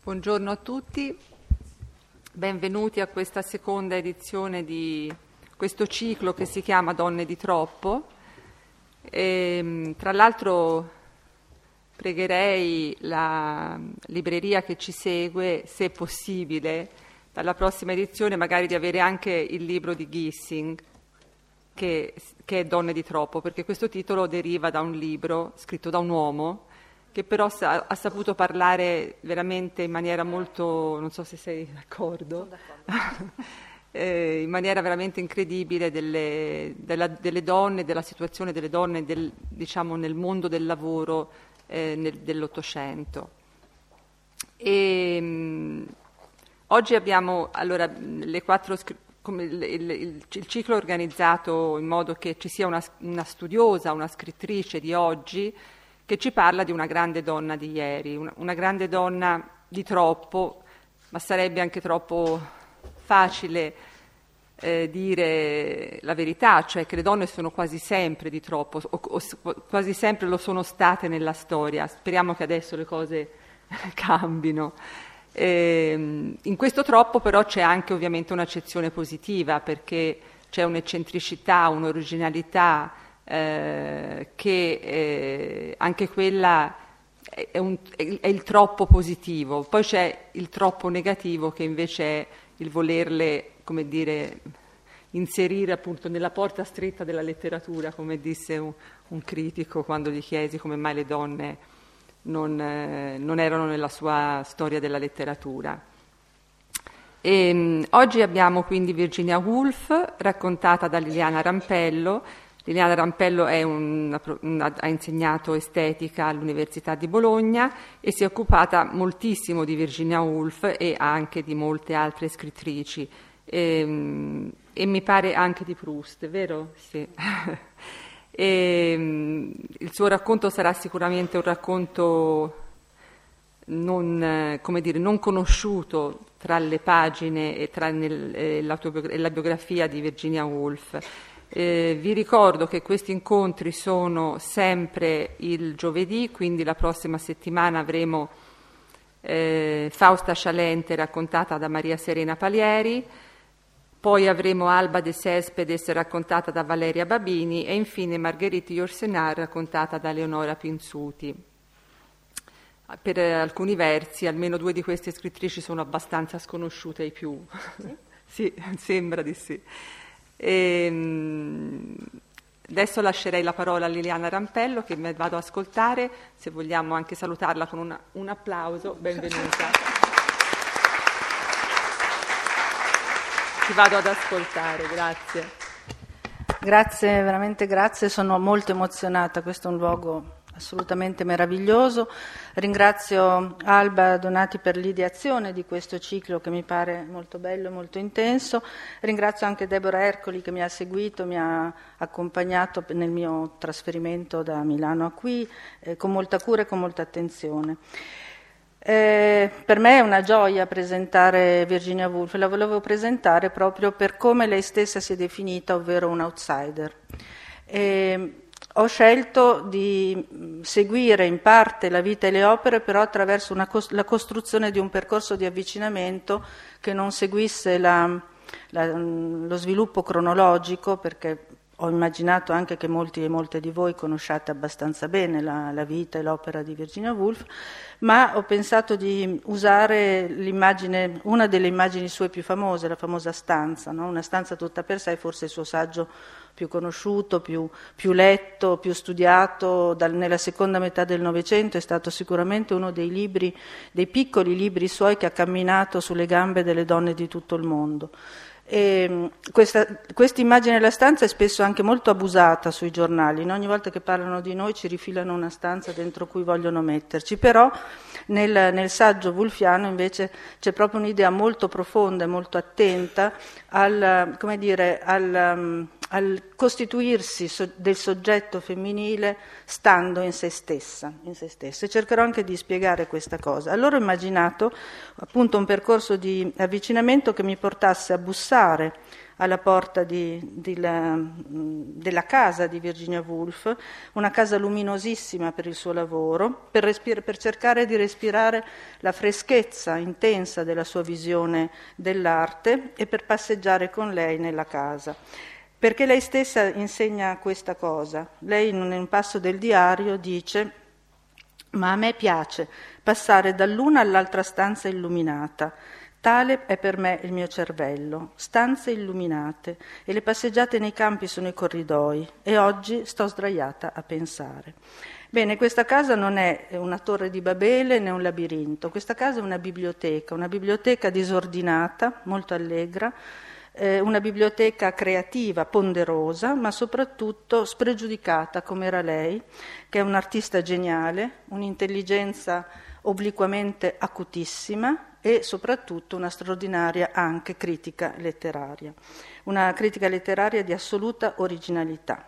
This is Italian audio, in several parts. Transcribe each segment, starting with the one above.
Buongiorno a tutti, benvenuti a questa seconda edizione di questo ciclo che si chiama Donne di Troppo. Tra l'altro pregherei la libreria che ci segue, se possibile, dalla prossima edizione magari di avere anche il libro di Gissing, che è Donne di Troppo, perché questo titolo deriva da un libro scritto da un uomo che però ha saputo parlare veramente in maniera molto, non so se sei d'accordo, in maniera veramente incredibile delle donne, della situazione delle donne diciamo, nel mondo del lavoro dell'Ottocento. Oggi abbiamo allora le quattro il ciclo è organizzato in modo che ci sia una studiosa, una scrittrice di oggi che ci parla di una grande donna di ieri, una grande donna di troppo, ma sarebbe anche troppo facile dire la verità, cioè che le donne sono quasi sempre di troppo, o quasi sempre lo sono state nella storia. Speriamo che adesso le cose cambino. In questo troppo però c'è anche ovviamente un'accezione positiva, perché c'è un'eccentricità, un'originalità, che anche quella è il troppo positivo. Poi c'è il troppo negativo, che invece è il volerle, come dire, inserire appunto nella porta stretta della letteratura, come disse un critico quando gli chiesi come mai le donne non erano nella sua storia della letteratura. Oggi abbiamo quindi Virginia Woolf, raccontata da Liliana Rampello. Liliana Rampello ha insegnato estetica all'Università di Bologna e si è occupata moltissimo di Virginia Woolf e anche di molte altre scrittrici, e mi pare anche di Proust, vero? Sì. Il suo racconto sarà sicuramente un racconto non conosciuto tra le pagine e tra la biografia di Virginia Woolf. Vi ricordo che questi incontri sono sempre il giovedì, quindi la prossima settimana avremo Fausta Cialente raccontata da Maria Serena Palieri, poi avremo Alba de Cespedes raccontata da Valeria Babini e infine Marguerite Yourcenar raccontata da Leonora Pinsuti. Per alcuni versi almeno due di queste scrittrici sono abbastanza sconosciute ai più. Sì, sembra di sì. Adesso lascerei la parola a Liliana Rampello, che mi vado ad ascoltare, se vogliamo anche salutarla con un applauso. Benvenuta. Ti vado ad ascoltare, grazie. Grazie, veramente grazie, sono molto emozionata, questo è un luogo assolutamente meraviglioso. Ringrazio Alba Donati per l'ideazione di questo ciclo che mi pare molto bello e molto intenso. Ringrazio anche Deborah Ercoli che mi ha seguito, mi ha accompagnato nel mio trasferimento da Milano a qui, con molta cura e con molta attenzione. Per me è una gioia presentare Virginia Woolf, la volevo presentare proprio per come lei stessa si è definita, ovvero un outsider. Ho scelto di seguire in parte la vita e le opere, però attraverso la costruzione di un percorso di avvicinamento che non seguisse lo sviluppo cronologico, perché ho immaginato anche che molti e molte di voi conosciate abbastanza bene la vita e l'opera di Virginia Woolf, ma ho pensato di usare l'immagine, una delle immagini sue più famose, la famosa stanza, no? Una stanza tutta per sé, forse il suo saggio più conosciuto, più letto, più studiato nella seconda metà del Novecento, è stato sicuramente uno dei piccoli libri suoi che ha camminato sulle gambe delle donne di tutto il mondo. Questa immagine della stanza è spesso anche molto abusata sui giornali, no? Ogni volta che parlano di noi ci rifilano una stanza dentro cui vogliono metterci, però nel saggio woolfiano invece c'è proprio un'idea molto profonda e molto attenta al costituirsi del soggetto femminile stando in se stessa, e cercherò anche di spiegare questa cosa. Allora ho immaginato appunto un percorso di avvicinamento che mi portasse a bussare alla porta della casa di Virginia Woolf, una casa luminosissima per il suo lavoro, per cercare di respirare la freschezza intensa della sua visione dell'arte e per passeggiare con lei nella casa. Perché lei stessa insegna questa cosa. Lei in un passo del diario dice: «Ma a me piace passare dall'una all'altra stanza illuminata. Tale è per me il mio cervello, stanze illuminate, e le passeggiate nei campi sono i corridoi, e oggi sto sdraiata a pensare». Bene, questa casa non è una torre di Babele né un labirinto, questa casa è una biblioteca disordinata, molto allegra, una biblioteca creativa, ponderosa, ma soprattutto spregiudicata come era lei, che è un'artista geniale, un'intelligenza obliquamente acutissima e soprattutto una straordinaria anche critica letteraria, una critica letteraria di assoluta originalità.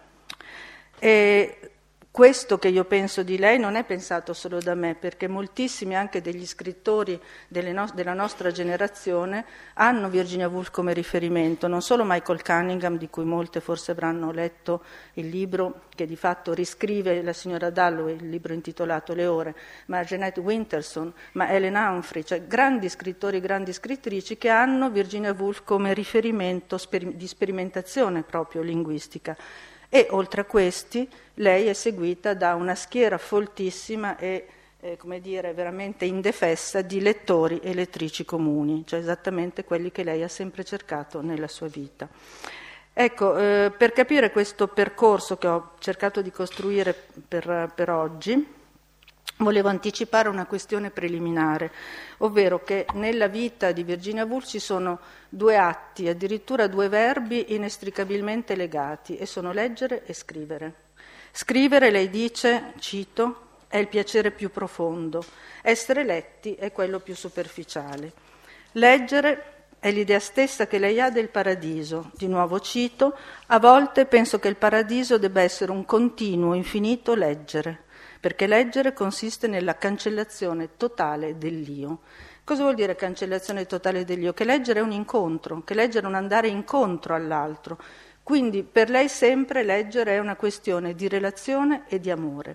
E questo che io penso di lei non è pensato solo da me, perché moltissimi anche degli scrittori della nostra generazione hanno Virginia Woolf come riferimento, non solo Michael Cunningham, di cui molte forse avranno letto il libro che di fatto riscrive la signora Dalloway, il libro intitolato Le ore, ma Jeanette Winterson, ma Helen Humphrey, cioè grandi scrittori, grandi scrittrici che hanno Virginia Woolf come riferimento di sperimentazione proprio linguistica. E oltre a questi lei è seguita da una schiera foltissima e come dire, veramente indefessa di lettori e lettrici comuni, cioè esattamente quelli che lei ha sempre cercato nella sua vita. Ecco, per capire questo percorso che ho cercato di costruire per oggi, volevo anticipare una questione preliminare, ovvero che nella vita di Virginia Woolf ci sono due atti, addirittura due verbi inestricabilmente legati, e sono leggere e scrivere. Scrivere, lei dice, cito, è il piacere più profondo, essere letti è quello più superficiale. Leggere è l'idea stessa che lei ha del paradiso. Di nuovo cito, a volte penso che il paradiso debba essere un continuo, infinito leggere, perché leggere consiste nella cancellazione totale dell'io. Cosa vuol dire cancellazione totale dell'io? Che leggere è un incontro, che leggere è un andare incontro all'altro. Quindi per lei sempre leggere è una questione di relazione e di amore.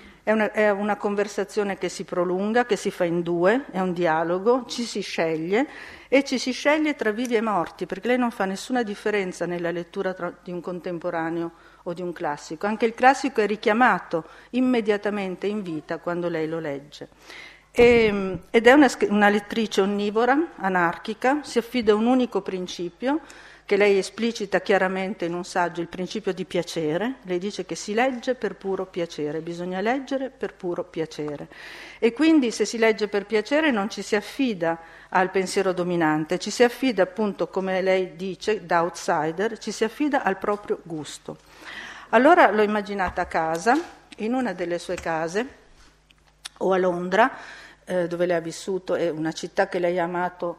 È una conversazione che si prolunga, che si fa in due, è un dialogo, ci si sceglie e ci si sceglie tra vivi e morti, perché lei non fa nessuna differenza nella lettura di un contemporaneo o di un classico. Anche il classico è richiamato immediatamente in vita quando lei lo legge. Ed è una lettrice onnivora, anarchica, si affida a un unico principio che lei esplicita chiaramente in un saggio, il principio di piacere. Lei dice che si legge per puro piacere, bisogna leggere per puro piacere. E quindi se si legge per piacere non ci si affida al pensiero dominante, ci si affida appunto, come lei dice, da outsider, ci si affida al proprio gusto. Allora l'ho immaginata a casa, in una delle sue case, o a Londra, dove lei ha vissuto, è una città che lei ha amato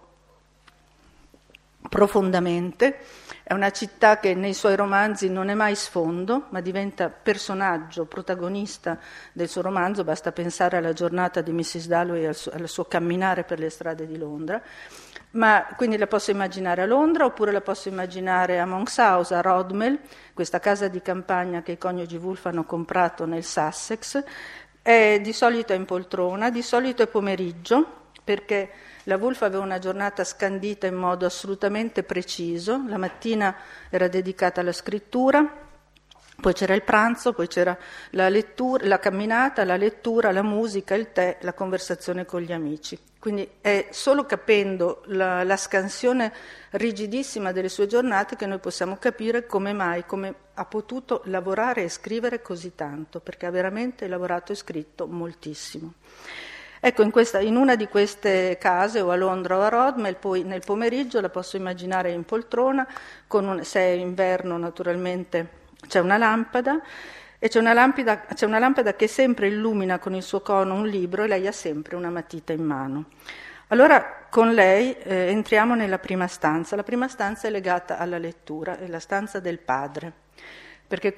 profondamente, è una città che nei suoi romanzi non è mai sfondo, ma diventa personaggio, protagonista del suo romanzo, basta pensare alla giornata di Mrs. Dalloway e al suo camminare per le strade di Londra. Ma quindi la posso immaginare a Londra, oppure la posso immaginare a Monks House, a Rodmell, questa casa di campagna che i coniugi Woolf hanno comprato nel Sussex. Di solito è in poltrona, di solito è pomeriggio, perché la Woolf aveva una giornata scandita in modo assolutamente preciso. La mattina era dedicata alla scrittura, poi c'era il pranzo, poi c'era la lettura, la camminata, la lettura, la musica, il tè, la conversazione con gli amici. Quindi è solo capendo la scansione rigidissima delle sue giornate che noi possiamo capire come mai, come ha potuto lavorare e scrivere così tanto, perché ha veramente lavorato e scritto moltissimo. Ecco, in una di queste case, o a Londra o a Rodmell, poi nel pomeriggio la posso immaginare in poltrona, se è inverno naturalmente c'è una lampada, e c'è una lampada che sempre illumina con il suo cono un libro, e lei ha sempre una matita in mano. Allora con lei entriamo nella prima stanza. La prima stanza è legata alla lettura, è la stanza del padre, perché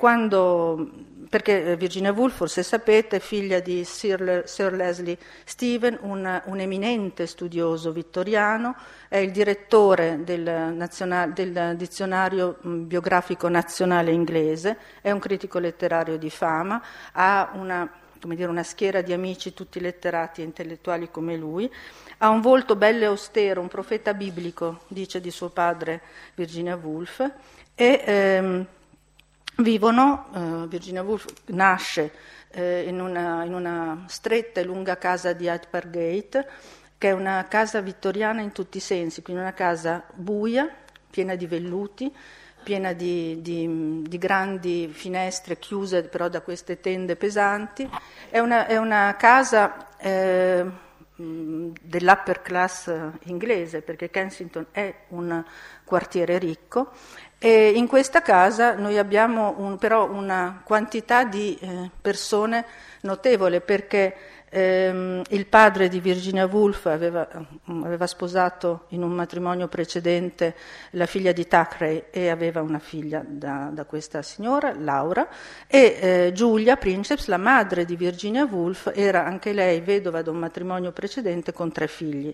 Virginia Woolf, forse sapete, è figlia di Sir Leslie Stephen, un eminente studioso vittoriano, è il direttore del dizionario biografico nazionale inglese, è un critico letterario di fama, ha una schiera di amici tutti letterati e intellettuali come lui, ha un volto bello e austero, un profeta biblico, dice di suo padre Virginia Woolf, e Virginia Woolf nasce in una stretta e lunga casa di Hyde Park Gate, che è una casa vittoriana in tutti i sensi, quindi una casa buia, piena di velluti, piena di grandi finestre chiuse però da queste tende pesanti. È una casa dell'upper class inglese, perché Kensington è un quartiere ricco, e in questa casa noi abbiamo però una quantità di persone notevole, perché il padre di Virginia Woolf aveva sposato in un matrimonio precedente la figlia di Thackeray e aveva una figlia da questa signora, Laura, e Julia Princeps, la madre di Virginia Woolf, era anche lei vedova da un matrimonio precedente con 3 figli,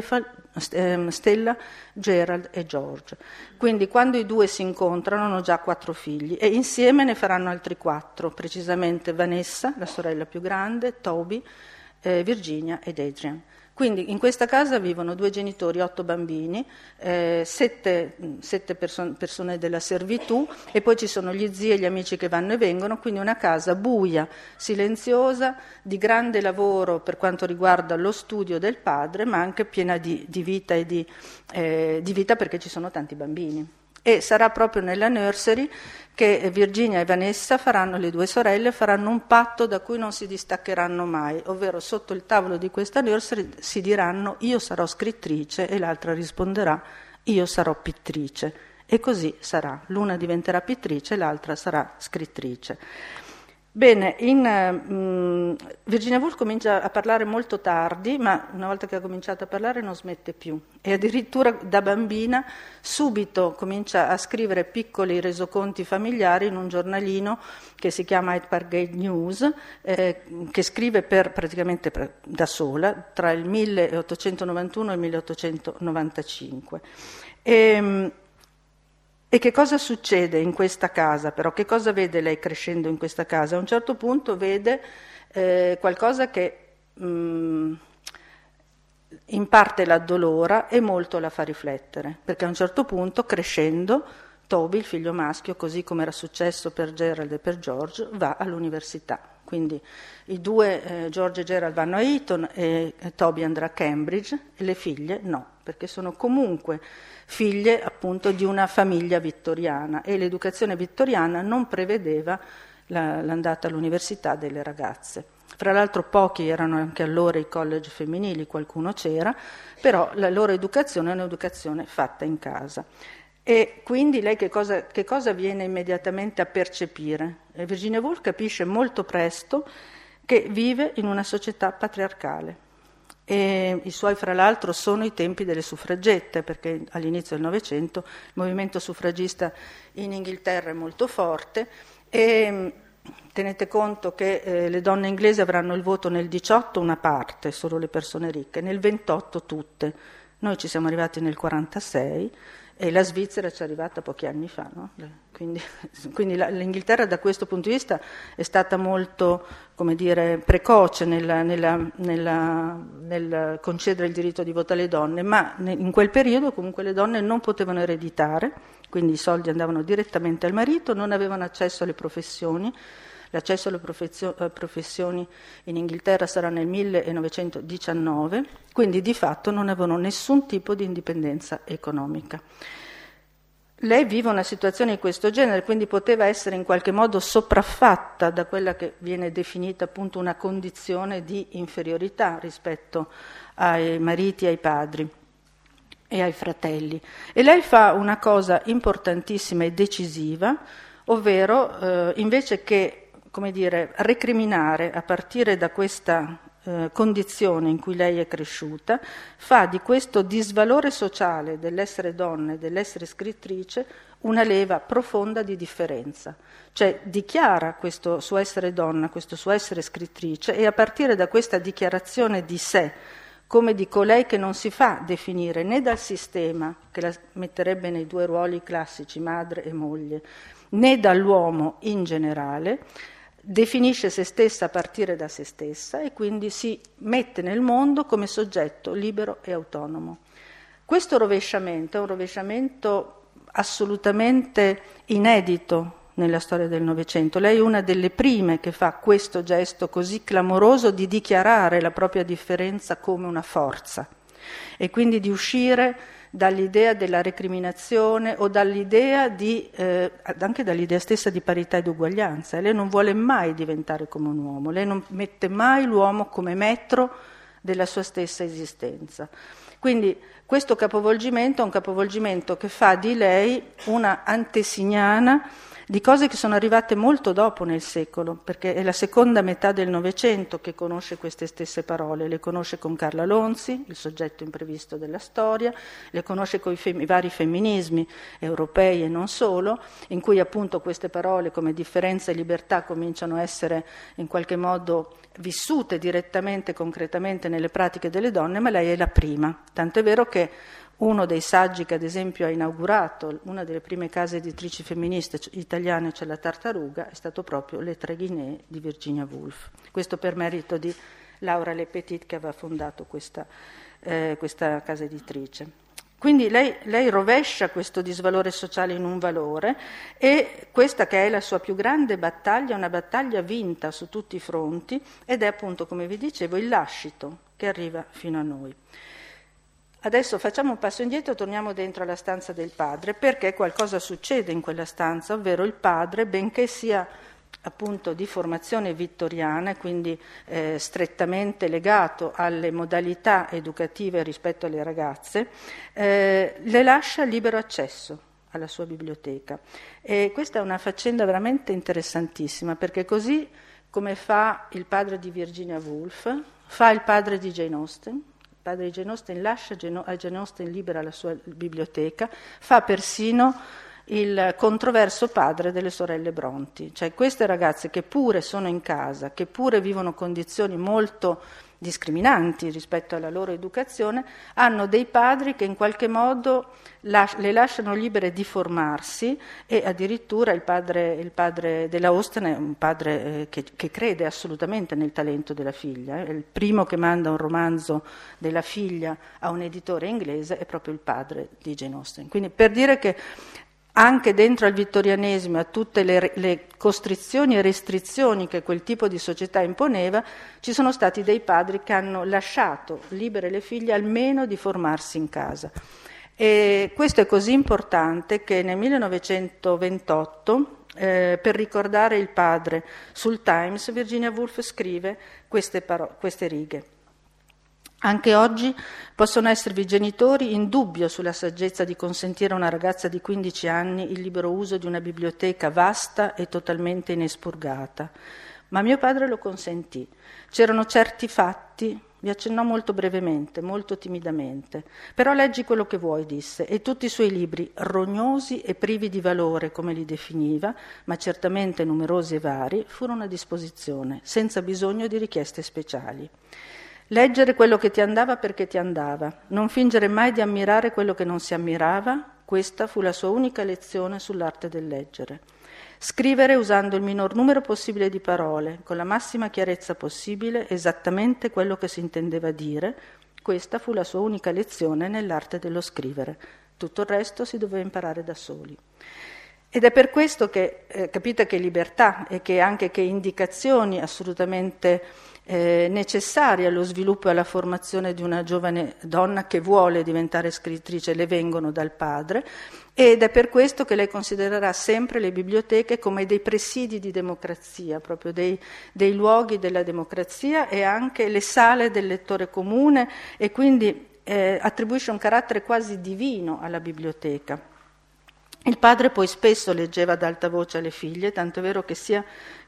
Stella, Gerald e George. Quindi quando i due si incontrano hanno già 4 figli e insieme ne faranno altri 4, precisamente Vanessa, la sorella più grande, Toby, Virginia ed Adrian. Quindi in questa casa vivono 2 genitori, 8 bambini, 7 persone della servitù, e poi ci sono gli zii e gli amici che vanno e vengono, quindi una casa buia, silenziosa, di grande lavoro per quanto riguarda lo studio del padre, ma anche piena di vita e di vita, perché ci sono tanti bambini. E sarà proprio nella nursery che Virginia e Vanessa le 2 sorelle faranno un patto da cui non si distaccheranno mai, ovvero sotto il tavolo di questa nursery si diranno: io sarò scrittrice, e l'altra risponderà: io sarò pittrice. E così sarà, l'una diventerà pittrice e l'altra sarà scrittrice. Bene, Virginia Woolf comincia a parlare molto tardi, ma una volta che ha cominciato a parlare non smette più, e addirittura da bambina subito comincia a scrivere piccoli resoconti familiari in un giornalino che si chiama Hyde Park Gate News, che scrive praticamente da sola tra il 1891 e il 1895. E che cosa succede in questa casa però? Che cosa vede lei crescendo in questa casa? A un certo punto vede qualcosa che in parte l'addolora e molto la fa riflettere, perché a un certo punto, crescendo, Toby, il figlio maschio, così come era successo per Gerald e per George, va all'università. Quindi i 2, George e Gerald, vanno a Eton e Toby andrà a Cambridge, e le figlie no, perché sono comunque figlie appunto di una famiglia vittoriana, e l'educazione vittoriana non prevedeva l'andata all'università delle ragazze. Fra l'altro pochi erano anche allora i college femminili, qualcuno c'era, però la loro educazione è un'educazione fatta in casa. E quindi lei che cosa viene immediatamente a percepire? Virginia Woolf capisce molto presto che vive in una società patriarcale. E i suoi, fra l'altro, sono i tempi delle suffragette, perché all'inizio del Novecento il movimento suffragista in Inghilterra è molto forte, e tenete conto che le donne inglesi avranno il voto nel 18 una parte, solo le persone ricche, nel 28 tutte. Noi ci siamo arrivati nel 46 e la Svizzera ci è arrivata pochi anni fa, no? Quindi l'Inghilterra da questo punto di vista è stata molto, precoce nel concedere il diritto di voto alle donne, ma in quel periodo comunque le donne non potevano ereditare, quindi i soldi andavano direttamente al marito, non avevano accesso alle professioni. L'accesso alle professioni in Inghilterra sarà nel 1919, quindi di fatto non avevano nessun tipo di indipendenza economica. Lei vive una situazione di questo genere, quindi poteva essere in qualche modo sopraffatta da quella che viene definita appunto una condizione di inferiorità rispetto ai mariti, ai padri e ai fratelli. E lei fa una cosa importantissima e decisiva, ovvero invece che recriminare a partire da questa condizione in cui lei è cresciuta, fa di questo disvalore sociale dell'essere donna e dell'essere scrittrice una leva profonda di differenza. Cioè dichiara questo suo essere donna, questo suo essere scrittrice, e a partire da questa dichiarazione di sé, come di colei che non si fa definire né dal sistema, che la metterebbe nei due ruoli classici, madre e moglie, né dall'uomo in generale, definisce se stessa a partire da se stessa e quindi si mette nel mondo come soggetto libero e autonomo. Questo rovesciamento è un rovesciamento assolutamente inedito nella storia del Novecento. Lei è una delle prime che fa questo gesto così clamoroso di dichiarare la propria differenza come una forza e quindi di uscire dall'idea della recriminazione o dall'idea anche dall'idea stessa di parità ed uguaglianza. Lei non vuole mai diventare come un uomo, lei non mette mai l'uomo come metro della sua stessa esistenza. Quindi questo capovolgimento è un capovolgimento che fa di lei una antesignana di cose che sono arrivate molto dopo nel secolo, perché è la seconda metà del Novecento che conosce queste stesse parole, le conosce con Carla Lonzi, il soggetto imprevisto della storia, le conosce con i vari femminismi europei e non solo, in cui appunto queste parole come differenza e libertà cominciano a essere in qualche modo vissute direttamente, concretamente nelle pratiche delle donne, ma lei è la prima, tanto è vero che uno dei saggi che ad esempio ha inaugurato una delle prime case editrici femministe italiane, cioè La Tartaruga, è stato proprio Le Tre Guinee di Virginia Woolf. Questo per merito di Laura Le Petit che aveva fondato questa casa editrice. Quindi lei rovescia questo disvalore sociale in un valore e questa che è la sua più grande battaglia, una battaglia vinta su tutti i fronti ed è appunto, come vi dicevo, il lascito che arriva fino a noi. Adesso facciamo un passo indietro, torniamo dentro alla stanza del padre, perché qualcosa succede in quella stanza, ovvero il padre, benché sia appunto di formazione vittoriana, quindi strettamente legato alle modalità educative rispetto alle ragazze, le lascia libero accesso alla sua biblioteca. E questa è una faccenda veramente interessantissima, perché così come fa il padre di Virginia Woolf, fa il padre di Jane Austen. Il padre di Jane Austen lascia a Jane Austen libera la sua biblioteca, fa persino il controverso padre delle sorelle Brontë, cioè queste ragazze che pure sono in casa, che pure vivono condizioni molto discriminanti rispetto alla loro educazione, hanno dei padri che in qualche modo le lasciano libere di formarsi e addirittura il padre della Austen è un padre che crede assolutamente nel talento della figlia, è il primo che manda un romanzo della figlia a un editore inglese è proprio il padre di Jane Austen. Quindi per dire che anche dentro al vittorianesimo, a tutte le costrizioni e restrizioni che quel tipo di società imponeva, ci sono stati dei padri che hanno lasciato libere le figlie almeno di formarsi in casa. E questo è così importante che nel 1928, per ricordare il padre sul Times, Virginia Woolf scrive queste righe. Anche oggi possono esservi genitori in dubbio sulla saggezza di consentire a una ragazza di 15 anni il libero uso di una biblioteca vasta e totalmente inespurgata. Ma mio padre lo consentì. C'erano certi fatti, vi accennò molto brevemente, molto timidamente. Però leggi quello che vuoi, disse, e tutti i suoi libri, rognosi e privi di valore, come li definiva, ma certamente numerosi e vari, furono a disposizione, senza bisogno di richieste speciali. Leggere quello che ti andava perché ti andava, non fingere mai di ammirare quello che non si ammirava, questa fu la sua unica lezione sull'arte del leggere. Scrivere usando il minor numero possibile di parole, con la massima chiarezza possibile, esattamente quello che si intendeva dire, questa fu la sua unica lezione nell'arte dello scrivere. Tutto il resto si doveva imparare da soli. Ed è per questo che capite che libertà e che anche che indicazioni assolutamente necessarie allo sviluppo e alla formazione di una giovane donna che vuole diventare scrittrice le vengono dal padre, ed è per questo che lei considererà sempre le biblioteche come dei presidi di democrazia, proprio dei luoghi della democrazia e anche le sale del lettore comune, e quindi attribuisce un carattere quasi divino alla biblioteca. Il padre poi spesso leggeva ad alta voce alle figlie, tanto è vero che sia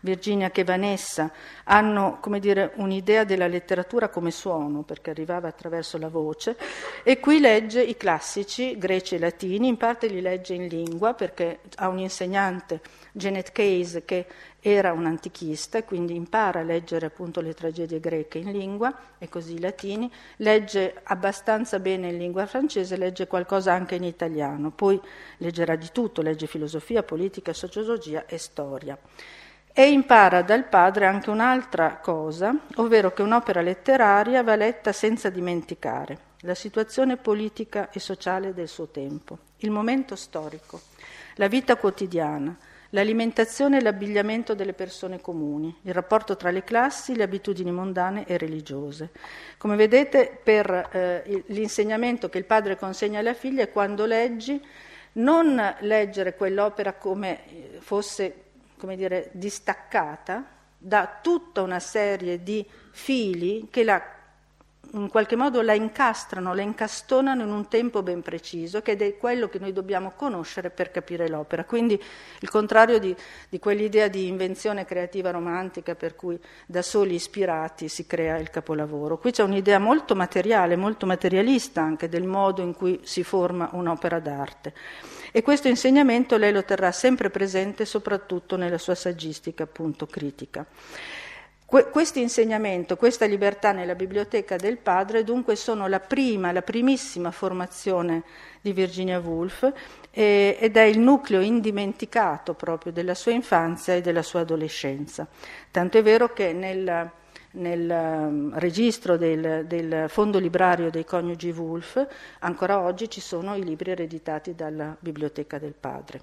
Virginia che Vanessa hanno, come dire, un'idea della letteratura come suono, perché arrivava attraverso la voce, e qui legge i classici greci e latini, in parte li legge in lingua perché ha un insegnante, Janet Case, che era un antichista, quindi impara a leggere appunto le tragedie greche in lingua e così i latini, legge abbastanza bene in lingua francese, legge qualcosa anche in italiano, poi leggerà di tutto, legge filosofia, politica, sociologia e storia. E impara dal padre anche un'altra cosa, ovvero che un'opera letteraria va letta senza dimenticare la situazione politica e sociale del suo tempo, il momento storico, la vita quotidiana, l'alimentazione e l'abbigliamento delle persone comuni, il rapporto tra le classi, le abitudini mondane e religiose. Come vedete, per l'insegnamento che il padre consegna alla figlia è quando leggi, non leggere quell'opera come fosse, come dire, distaccata da tutta una serie di fili che in qualche modo la incastrano, la incastonano in un tempo ben preciso, che è quello che noi dobbiamo conoscere per capire l'opera. Quindi il contrario di quell'idea di invenzione creativa romantica per cui da soli ispirati si crea il capolavoro. Qui c'è un'idea molto materiale, molto materialista anche del modo in cui si forma un'opera d'arte. E questo insegnamento lei lo terrà sempre presente, soprattutto nella sua saggistica appunto critica. Questo insegnamento, questa libertà nella biblioteca del padre, dunque sono la primissima formazione di Virginia Woolf ed è il nucleo indimenticato proprio della sua infanzia e della sua adolescenza. Tanto è vero che nel registro del fondo librario dei coniugi Woolf ancora oggi ci sono i libri ereditati dalla biblioteca del padre.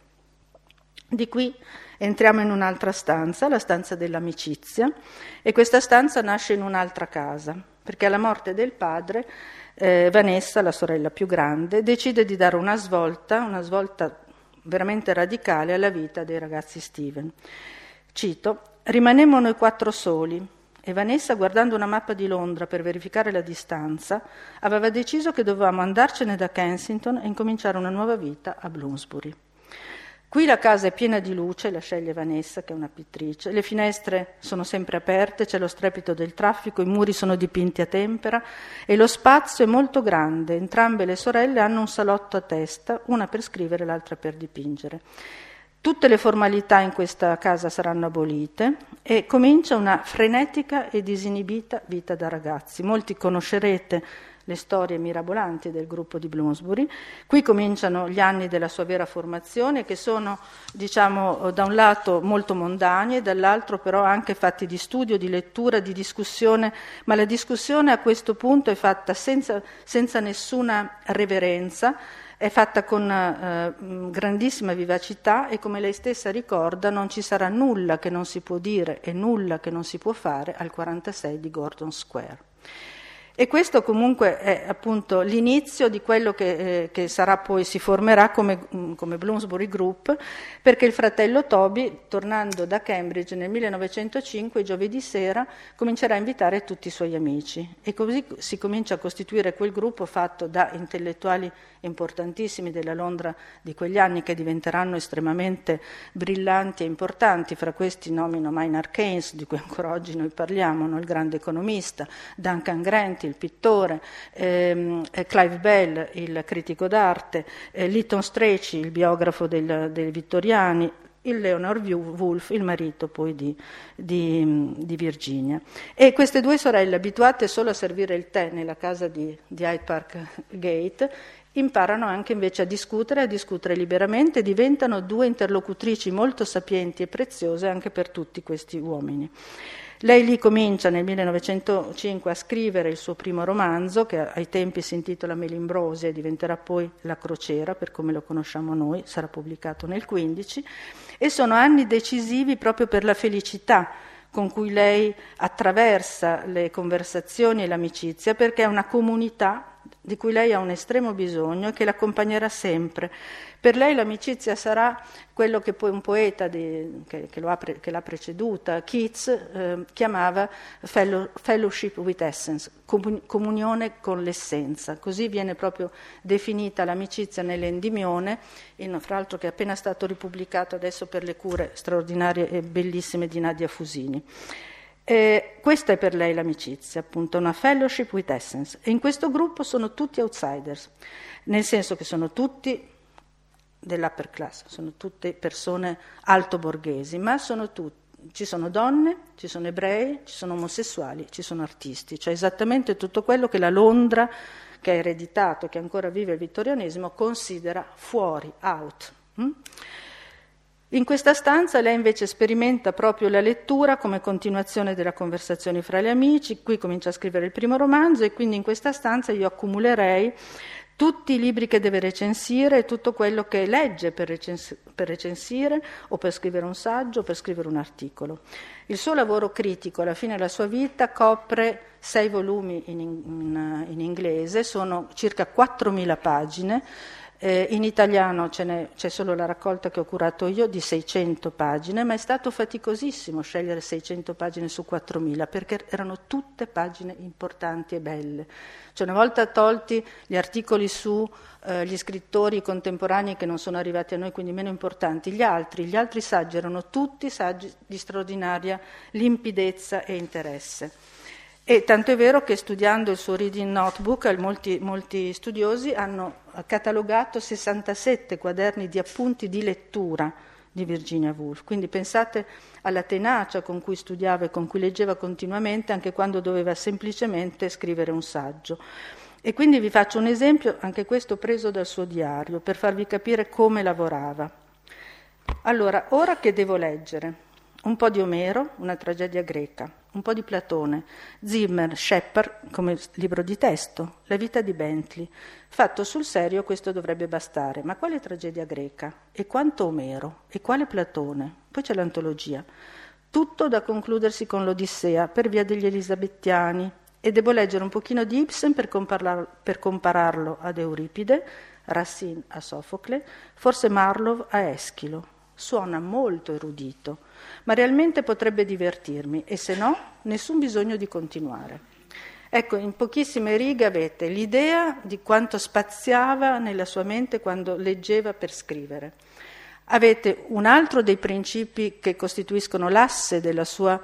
Di qui entriamo in un'altra stanza, la stanza dell'amicizia, e questa stanza nasce in un'altra casa, perché alla morte del padre Vanessa, la sorella più grande, decide di dare una svolta veramente radicale alla vita dei ragazzi Steven. Cito: «Rimanemmo noi 4 soli e Vanessa, guardando una mappa di Londra per verificare la distanza, aveva deciso che dovevamo andarcene da Kensington e incominciare una nuova vita a Bloomsbury. Qui la casa è piena di luce, la sceglie Vanessa, che è una pittrice, le finestre sono sempre aperte, c'è lo strepito del traffico, i muri sono dipinti a tempera e lo spazio è molto grande. Entrambe le sorelle hanno un salotto a testa, una per scrivere e l'altra per dipingere. Tutte le formalità in questa casa saranno abolite e comincia una frenetica e disinibita vita da ragazzi. Molti conoscerete le storie mirabolanti del gruppo di Bloomsbury. Qui cominciano gli anni della sua vera formazione, che sono, diciamo, da un lato molto mondani e dall'altro però anche fatti di studio, di lettura, di discussione, ma la discussione a questo punto è fatta senza nessuna reverenza, è fatta con grandissima vivacità e, come lei stessa ricorda, non ci sarà nulla che non si può dire e nulla che non si può fare al 46 di Gordon Square. E questo comunque è appunto l'inizio di quello che sarà poi, si formerà come Bloomsbury Group, perché il fratello Toby, tornando da Cambridge nel 1905, giovedì sera, comincerà a invitare tutti i suoi amici e così si comincia a costituire quel gruppo fatto da intellettuali importantissimi della Londra di quegli anni, che diventeranno estremamente brillanti e importanti. Fra questi nomino Maynard Keynes, di cui ancora oggi noi parliamo, no? Il grande economista, Duncan Grant, il pittore, Clive Bell, il critico d'arte, Lytton Strachey, il biografo dei vittoriani, il Leonard Woolf, il marito poi di Virginia. E queste 2 sorelle, abituate solo a servire il tè nella casa di Hyde Park Gate, imparano anche invece a discutere liberamente, diventano 2 interlocutrici molto sapienti e preziose anche per tutti questi uomini. Lei lì comincia nel 1905 a scrivere il suo primo romanzo, che ai tempi si intitola Melimbrosia e diventerà poi La crociera, per come lo conosciamo noi, sarà pubblicato nel 15, e sono anni decisivi proprio per la felicità con cui lei attraversa le conversazioni e l'amicizia, perché è una comunità di cui lei ha un estremo bisogno e che l'accompagnerà sempre. Per lei l'amicizia sarà quello che poi un poeta che l'ha preceduta, Keats, chiamava fellowship with essence, comunione con l'essenza. Così viene proprio definita l'amicizia nell'Endymione, fra l'altro che è appena stato ripubblicato adesso per le cure straordinarie e bellissime di Nadia Fusini. Questa è per lei l'amicizia, appunto, una fellowship with essence. E in questo gruppo sono tutti outsiders, nel senso che sono tutti dell'upper class, sono tutte persone alto borghesi, ma ci sono donne, ci sono ebrei, ci sono omosessuali, ci sono artisti, cioè esattamente tutto quello che la Londra, che ha ereditato, che ancora vive il vittorianesimo, considera fuori, out. In questa stanza lei invece sperimenta proprio la lettura come continuazione della conversazione fra gli amici, qui comincia a scrivere il primo romanzo e quindi in questa stanza io accumulerei tutti i libri che deve recensire e tutto quello che legge per recensire o per scrivere un saggio o per scrivere un articolo. Il suo lavoro critico alla fine della sua vita copre 6 volumi in inglese, sono circa 4.000 pagine. In italiano c'è solo la raccolta che ho curato io di 600 pagine, ma è stato faticosissimo scegliere 600 pagine su 4.000 perché erano tutte pagine importanti e belle. Cioè una volta tolti gli articoli su gli scrittori contemporanei che non sono arrivati a noi, quindi meno importanti, gli altri saggi erano tutti saggi di straordinaria limpidezza e interesse. E tanto è vero che studiando il suo reading notebook molti studiosi hanno catalogato 67 quaderni di appunti di lettura di Virginia Woolf. Quindi pensate alla tenacia con cui studiava e con cui leggeva continuamente anche quando doveva semplicemente scrivere un saggio. E quindi vi faccio un esempio, anche questo preso dal suo diario, per farvi capire come lavorava. Allora, ora che devo leggere? Un po' di Omero, una tragedia greca, un po' di Platone, Zimmer, Shepard come libro di testo, La vita di Bentley. Fatto sul serio questo dovrebbe bastare, ma quale tragedia greca? E quanto Omero? E quale Platone? Poi c'è l'antologia. Tutto da concludersi con l'Odissea per via degli elisabettiani e devo leggere un pochino di Ibsen per compararlo ad Euripide, Racine a Sofocle, forse Marlowe a Eschilo. Suona molto erudito, ma realmente potrebbe divertirmi e se no, nessun bisogno di continuare. Ecco, in pochissime righe avete l'idea di quanto spaziava nella sua mente quando leggeva per scrivere. Avete un altro dei principi che costituiscono l'asse del suo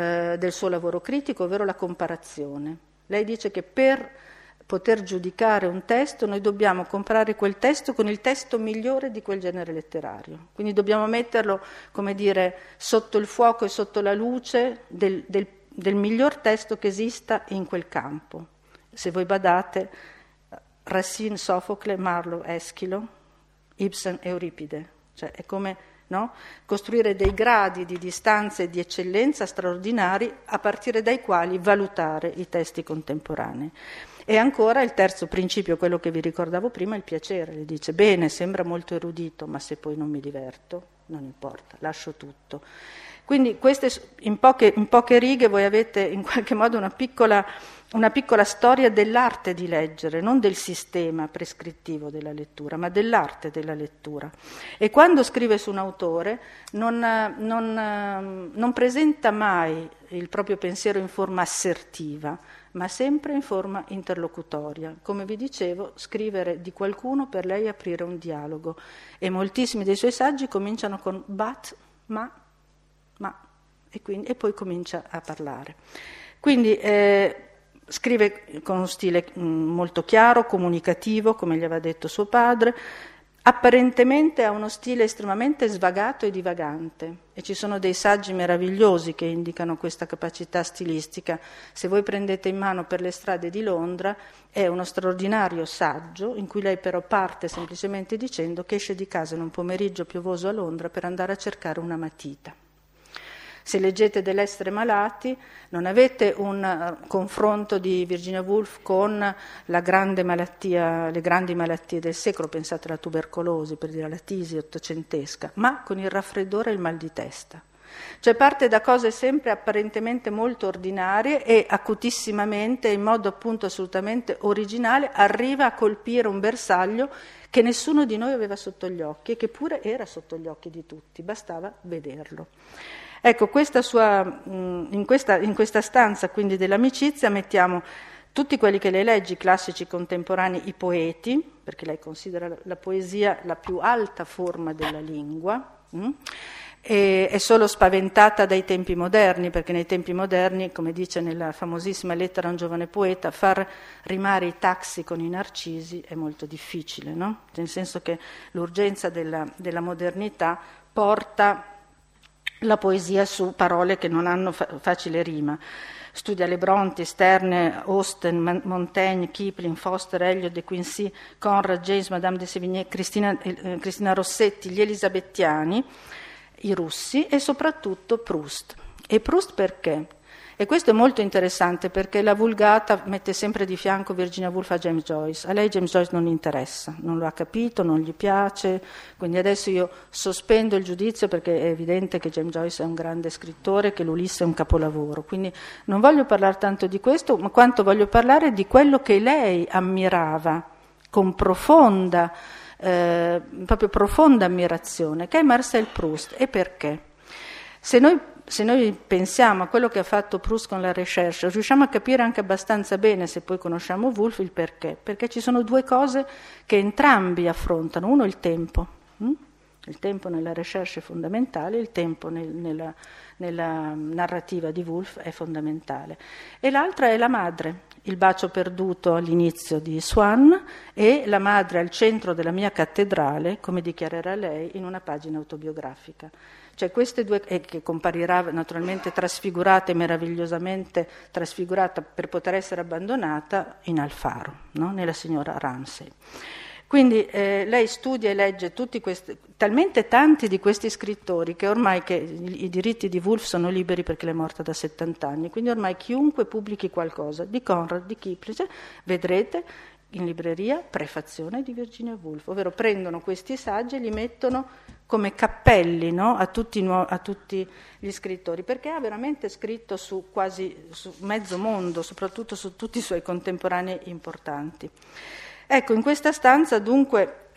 lavoro critico, ovvero la comparazione. Lei dice che per poter giudicare un testo, noi dobbiamo comparare quel testo con il testo migliore di quel genere letterario. Quindi dobbiamo metterlo, come dire, sotto il fuoco e sotto la luce del miglior testo che esista in quel campo. Se voi badate, Racine, Sofocle, Marlowe, Eschilo, Ibsen, Euripide. Cioè è come costruire dei gradi di distanza e di eccellenza straordinari a partire dai quali valutare i testi contemporanei. E ancora il terzo principio, quello che vi ricordavo prima, il piacere. Le dice, bene, sembra molto erudito, ma se poi non mi diverto, non importa, lascio tutto. Quindi queste, in poche righe voi avete in qualche modo una piccola storia dell'arte di leggere, non del sistema prescrittivo della lettura, ma dell'arte della lettura. E quando scrive su un autore non presenta mai il proprio pensiero in forma assertiva, ma sempre in forma interlocutoria. Come vi dicevo, scrivere di qualcuno per lei è aprire un dialogo e moltissimi dei suoi saggi cominciano con but, ma, e poi comincia a parlare. Quindi scrive con uno stile molto chiaro, comunicativo, come gli aveva detto suo padre. Apparentemente ha uno stile estremamente svagato e divagante e ci sono dei saggi meravigliosi che indicano questa capacità stilistica. Se voi prendete in mano Per le strade di Londra è uno straordinario saggio in cui lei però parte semplicemente dicendo che esce di casa in un pomeriggio piovoso a Londra per andare a cercare una matita. Se leggete Dell'essere malati, non avete un confronto di Virginia Woolf con le grandi malattie del secolo, pensate alla tubercolosi, per dire alla tisi ottocentesca, ma con il raffreddore e il mal di testa. Cioè parte da cose sempre apparentemente molto ordinarie e acutissimamente, in modo appunto assolutamente originale, arriva a colpire un bersaglio che nessuno di noi aveva sotto gli occhi e che pure era sotto gli occhi di tutti, bastava vederlo. Ecco, in questa stanza quindi dell'amicizia mettiamo tutti quelli che lei legge, i classici contemporanei, i poeti, perché lei considera la poesia la più alta forma della lingua, e è solo spaventata dai tempi moderni, perché nei tempi moderni, come dice nella famosissima lettera a un giovane poeta, far rimare i taxi con i narcisi è molto difficile, no? Nel senso che l'urgenza della modernità porta la poesia su parole che non hanno facile rima. Studia le Bronte, Sterne, Austen, Montaigne, Kipling, Foster, Eliot, De Quincey, Conrad, James, Madame de Sévigné, Cristina Rossetti, gli elisabettiani, i russi e soprattutto Proust. E Proust perché? E questo è molto interessante perché la Vulgata mette sempre di fianco Virginia Woolf a James Joyce. A lei James Joyce non interessa, non lo ha capito, non gli piace, quindi adesso io sospendo il giudizio perché è evidente che James Joyce è un grande scrittore, che l'Ulisse è un capolavoro. Quindi non voglio parlare tanto di questo, ma quanto voglio parlare di quello che lei ammirava con proprio profonda ammirazione, che è Marcel Proust. E perché? Se noi pensiamo a quello che ha fatto Proust con la recherche, riusciamo a capire anche abbastanza bene, se poi conosciamo Woolf, il perché. Perché ci sono due cose che entrambi affrontano. Uno, il tempo. Il tempo nella recherche è fondamentale, il tempo nella narrativa di Woolf è fondamentale. E l'altra è la madre, il bacio perduto all'inizio di Swann e la madre al centro della mia cattedrale, come dichiarerà lei in una pagina autobiografica. Cioè queste due, che comparirà naturalmente trasfigurata e meravigliosamente trasfigurata per poter essere abbandonata in Alfaro, no? Nella signora Ramsay. Quindi lei studia e legge talmente tanti di questi scrittori che ormai i diritti di Woolf sono liberi perché lei è morta da 70 anni, quindi ormai chiunque pubblichi qualcosa di Conrad, di Kipling, vedrete in libreria prefazione di Virginia Woolf, ovvero prendono questi saggi e li mettono come cappelli, no? a tutti gli scrittori, perché ha veramente scritto su mezzo mondo, soprattutto su tutti i suoi contemporanei importanti. Ecco, in questa stanza dunque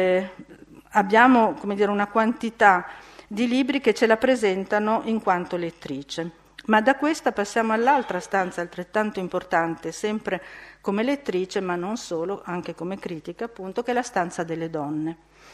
abbiamo, come dire, una quantità di libri che ce la presentano in quanto lettrice. Ma da questa passiamo all'altra stanza altrettanto importante, sempre come lettrice, ma non solo, anche come critica, appunto, che è la stanza delle donne.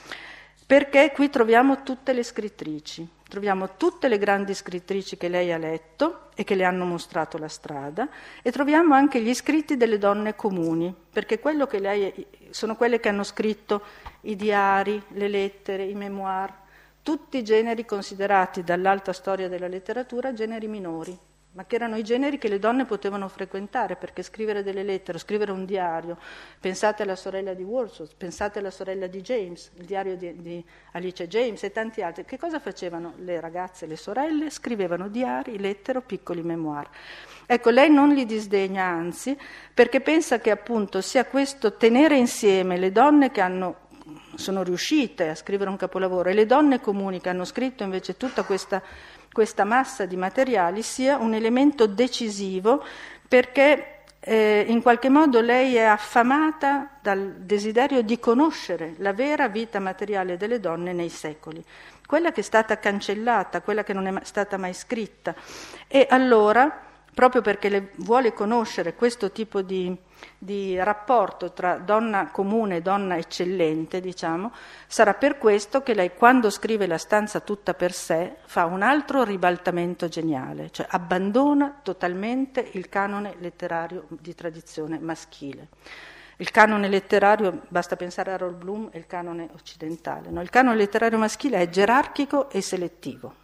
Perché qui troviamo tutte le scrittrici, troviamo tutte le grandi scrittrici che lei ha letto e che le hanno mostrato la strada, e troviamo anche gli scritti delle donne comuni, perché quello che sono quelle che hanno scritto i diari, le lettere, i memoir, tutti generi considerati dall'alta storia della letteratura generi minori, ma che erano i generi che le donne potevano frequentare, perché scrivere delle lettere, scrivere un diario, pensate alla sorella di Wordsworth, pensate alla sorella di James, il diario di Alice James e tanti altri. Che cosa facevano le ragazze, le sorelle? Scrivevano diari, lettere o piccoli memoir. Ecco, lei non li disdegna, anzi, perché pensa che appunto sia questo tenere insieme le donne che sono riuscite a scrivere un capolavoro e le donne comuni che hanno scritto invece tutta questa massa di materiali sia un elemento decisivo, perché in qualche modo lei è affamata dal desiderio di conoscere la vera vita materiale delle donne nei secoli, quella che è stata cancellata, quella che non è stata mai scritta. E allora, proprio perché le vuole conoscere questo tipo di rapporto tra donna comune e donna eccellente, diciamo, sarà per questo che lei, quando scrive La stanza tutta per sé, fa un altro ribaltamento geniale, cioè abbandona totalmente il canone letterario di tradizione maschile. Il canone letterario, basta pensare a Harold Bloom, è il canone occidentale, no? Il canone letterario maschile è gerarchico e selettivo.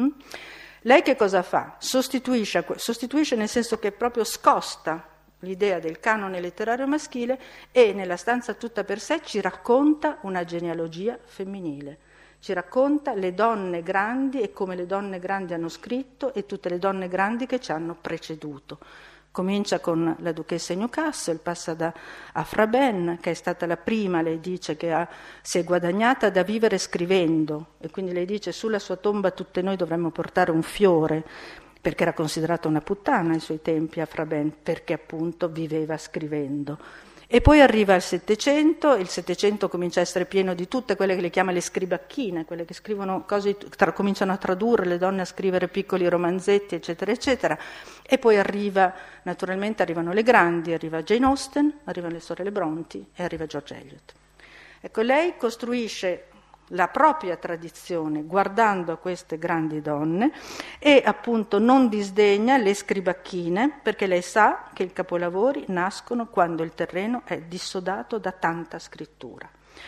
Lei che cosa fa? Sostituisce nel senso che proprio scosta l'idea del canone letterario maschile e nella stanza tutta per sé ci racconta una genealogia femminile, ci racconta le donne grandi e come le donne grandi hanno scritto e tutte le donne grandi che ci hanno preceduto. Comincia con la duchessa di Newcastle, passa a Fra Ben, che è stata la prima, lei dice, che si è guadagnata da vivere scrivendo, e quindi lei dice sulla sua tomba tutte noi dovremmo portare un fiore, perché era considerata una puttana ai suoi tempi a Fra Ben, perché appunto viveva scrivendo. E poi arriva il Settecento comincia a essere pieno di tutte quelle che le chiama le scribacchine, quelle che scrivono cose, cominciano a tradurre le donne, a scrivere piccoli romanzetti, eccetera, eccetera. E poi naturalmente arrivano le grandi, arriva Jane Austen, arrivano le sorelle Brontë e arriva George Eliot. Ecco, lei costruisce la propria tradizione guardando a queste grandi donne e appunto non disdegna le scribacchine, perché lei sa che i capolavori nascono quando il terreno è dissodato da tanta scrittura.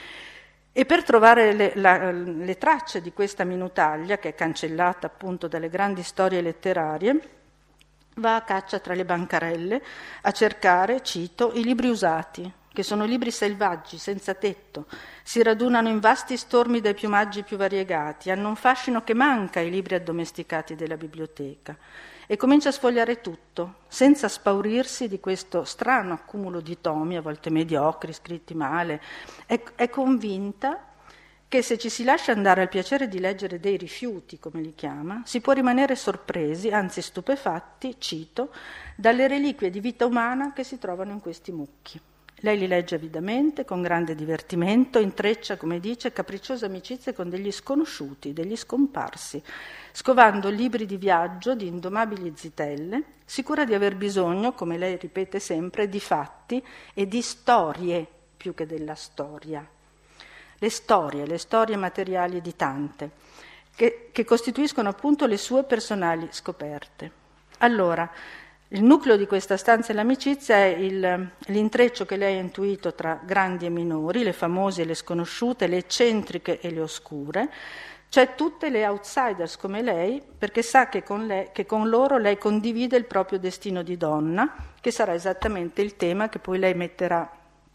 E per trovare le tracce di questa minutaglia, che è cancellata appunto dalle grandi storie letterarie, va a caccia tra le bancarelle a cercare, cito, i libri usati, che sono libri selvaggi, senza tetto, si radunano in vasti stormi dai piumaggi più variegati, hanno un fascino che manca ai libri addomesticati della biblioteca, e comincia a sfogliare tutto, senza spaurirsi di questo strano accumulo di tomi, a volte mediocri, scritti male. È convinta che se ci si lascia andare al piacere di leggere dei rifiuti, come li chiama, si può rimanere sorpresi, anzi stupefatti, cito, dalle reliquie di vita umana che si trovano in questi mucchi. Lei li legge avidamente, con grande divertimento, intreccia, come dice, capricciose amicizie con degli sconosciuti, degli scomparsi, scovando libri di viaggio di indomabili zitelle, sicura di aver bisogno, come lei ripete sempre, di fatti e di storie più che della storia. Le storie materiali di tante, che costituiscono appunto le sue personali scoperte. Allora, il nucleo di questa stanza e l'amicizia è l'intreccio che lei ha intuito tra grandi e minori, le famose e le sconosciute, le eccentriche e le oscure, cioè tutte le outsiders come lei, perché sa che con loro lei condivide il proprio destino di donna, che sarà esattamente il tema che poi lei metterà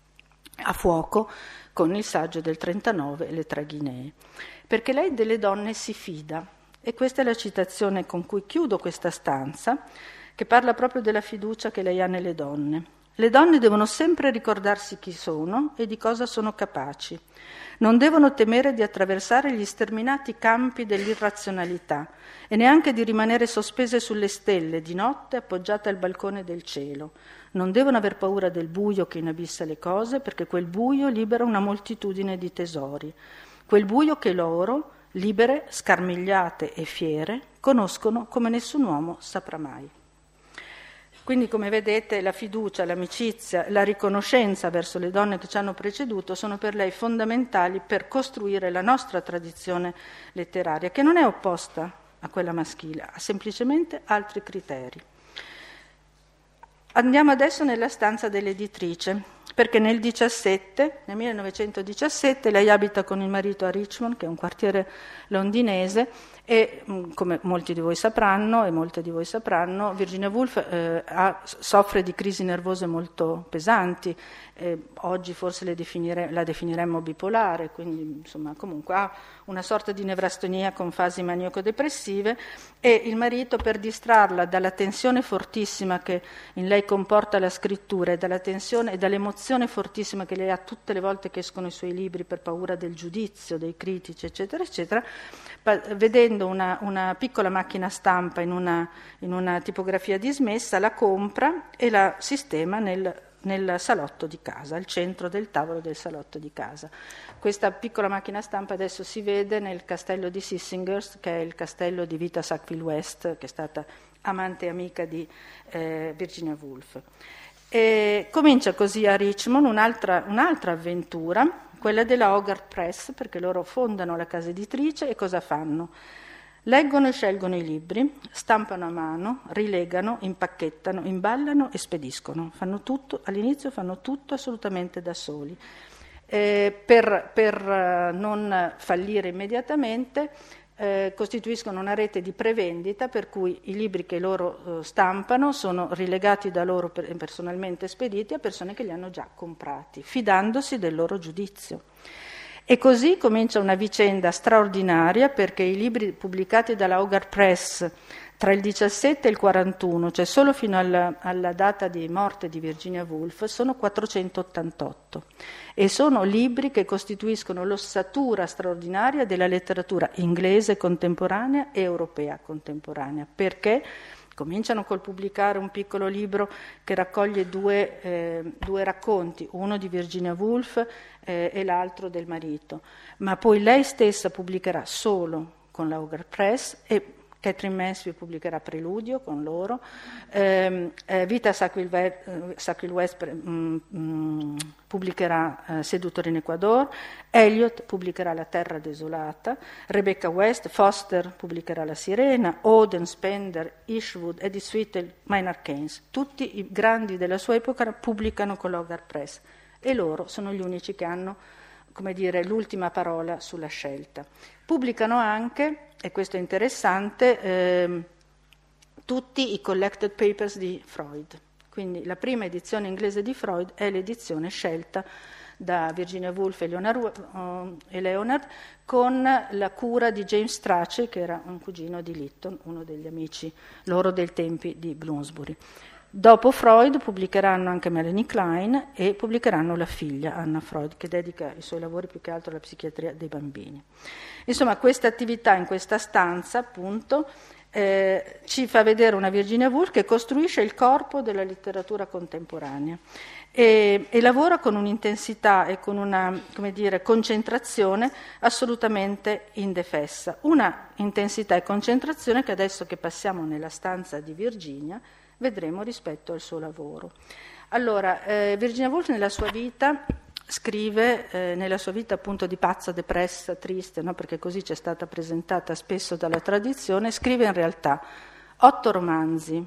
a fuoco con il saggio del 39 e le 3 Guinee. Perché lei delle donne si fida, e questa è la citazione con cui chiudo questa stanza, che parla proprio della fiducia che lei ha nelle donne. Le donne devono sempre ricordarsi chi sono e di cosa sono capaci. Non devono temere di attraversare gli sterminati campi dell'irrazionalità e neanche di rimanere sospese sulle stelle di notte appoggiate al balcone del cielo. Non devono aver paura del buio che inabissa le cose, perché quel buio libera una moltitudine di tesori. Quel buio che loro, libere, scarmigliate e fiere, conoscono come nessun uomo saprà mai. Quindi, come vedete, la fiducia, l'amicizia, la riconoscenza verso le donne che ci hanno preceduto sono per lei fondamentali per costruire la nostra tradizione letteraria, che non è opposta a quella maschile, ha semplicemente altri criteri. Andiamo adesso nella stanza dell'editrice, perché nel 1917, lei abita con il marito a Richmond, che è un quartiere londinese, e come molti di voi sapranno e molte di voi sapranno, Virginia Woolf soffre di crisi nervose molto pesanti. Oggi forse la definiremmo bipolare, quindi insomma comunque ha una sorta di nevrastonia con fasi maniaco-depressive, e il marito, per distrarla dalla tensione fortissima che in lei comporta la scrittura e dalla tensione e dall'emozione fortissima che lei ha tutte le volte che escono i suoi libri per paura del giudizio dei critici, eccetera, eccetera, vedendo una piccola macchina stampa in una tipografia dismessa, la compra e la sistema nel salotto di casa, al centro del tavolo del salotto di casa. Questa piccola macchina stampa adesso si vede nel castello di Sissinghurst, che è il castello di Vita Sackville West, che è stata amante e amica di Virginia Woolf. E comincia così a Richmond un'altra avventura, quella della Hogarth Press, perché loro fondano la casa editrice e cosa fanno? Leggono e scelgono i libri, stampano a mano, rilegano, impacchettano, imballano e spediscono. All'inizio fanno tutto assolutamente da soli. Per non fallire immediatamente, costituiscono una rete di prevendita per cui i libri che loro stampano sono rilegati da loro personalmente spediti a persone che li hanno già comprati, fidandosi del loro giudizio. E così comincia una vicenda straordinaria, perché i libri pubblicati dalla Hogarth Press Tra il 17 e il 41, cioè solo fino alla data di morte di Virginia Woolf, sono 488 e sono libri che costituiscono l'ossatura straordinaria della letteratura inglese contemporanea e europea contemporanea, perché cominciano col pubblicare un piccolo libro che raccoglie due racconti, uno di Virginia Woolf e l'altro del marito, ma poi lei stessa pubblicherà solo con la Hogarth Press e Catherine Mansfield pubblicherà Preludio con loro, Vita Sackville West pubblicherà Sedutor in Ecuador, Eliot pubblicherà La Terra Desolata, Rebecca West, Foster pubblicherà La Sirena, Auden, Spender, Ishwood, Eddie Sweetel, Maynard Keynes. Tutti i grandi della sua epoca pubblicano con l'Hogarth Press e loro sono gli unici che hanno, come dire, l'ultima parola sulla scelta. Pubblicano anche, e questo è interessante, tutti i collected papers di Freud. Quindi la prima edizione inglese di Freud è l'edizione scelta da Virginia Woolf e Leonard con la cura di James Strachey, che era un cugino di Lytton, uno degli amici loro dei tempi di Bloomsbury. Dopo Freud pubblicheranno anche Melanie Klein e pubblicheranno la figlia Anna Freud, che dedica i suoi lavori più che altro alla psichiatria dei bambini. Insomma, questa attività in questa stanza, appunto, ci fa vedere una Virginia Woolf che costruisce il corpo della letteratura contemporanea e lavora con un'intensità e con una, come dire, concentrazione assolutamente indefessa. Una intensità e concentrazione che adesso che passiamo nella stanza di Virginia vedremo rispetto al suo lavoro. Allora, Virginia Woolf nella sua vita scrive, nella sua vita appunto di pazza, depressa, triste, no? Perché così ci è stata presentata spesso dalla tradizione, scrive in realtà 8 romanzi: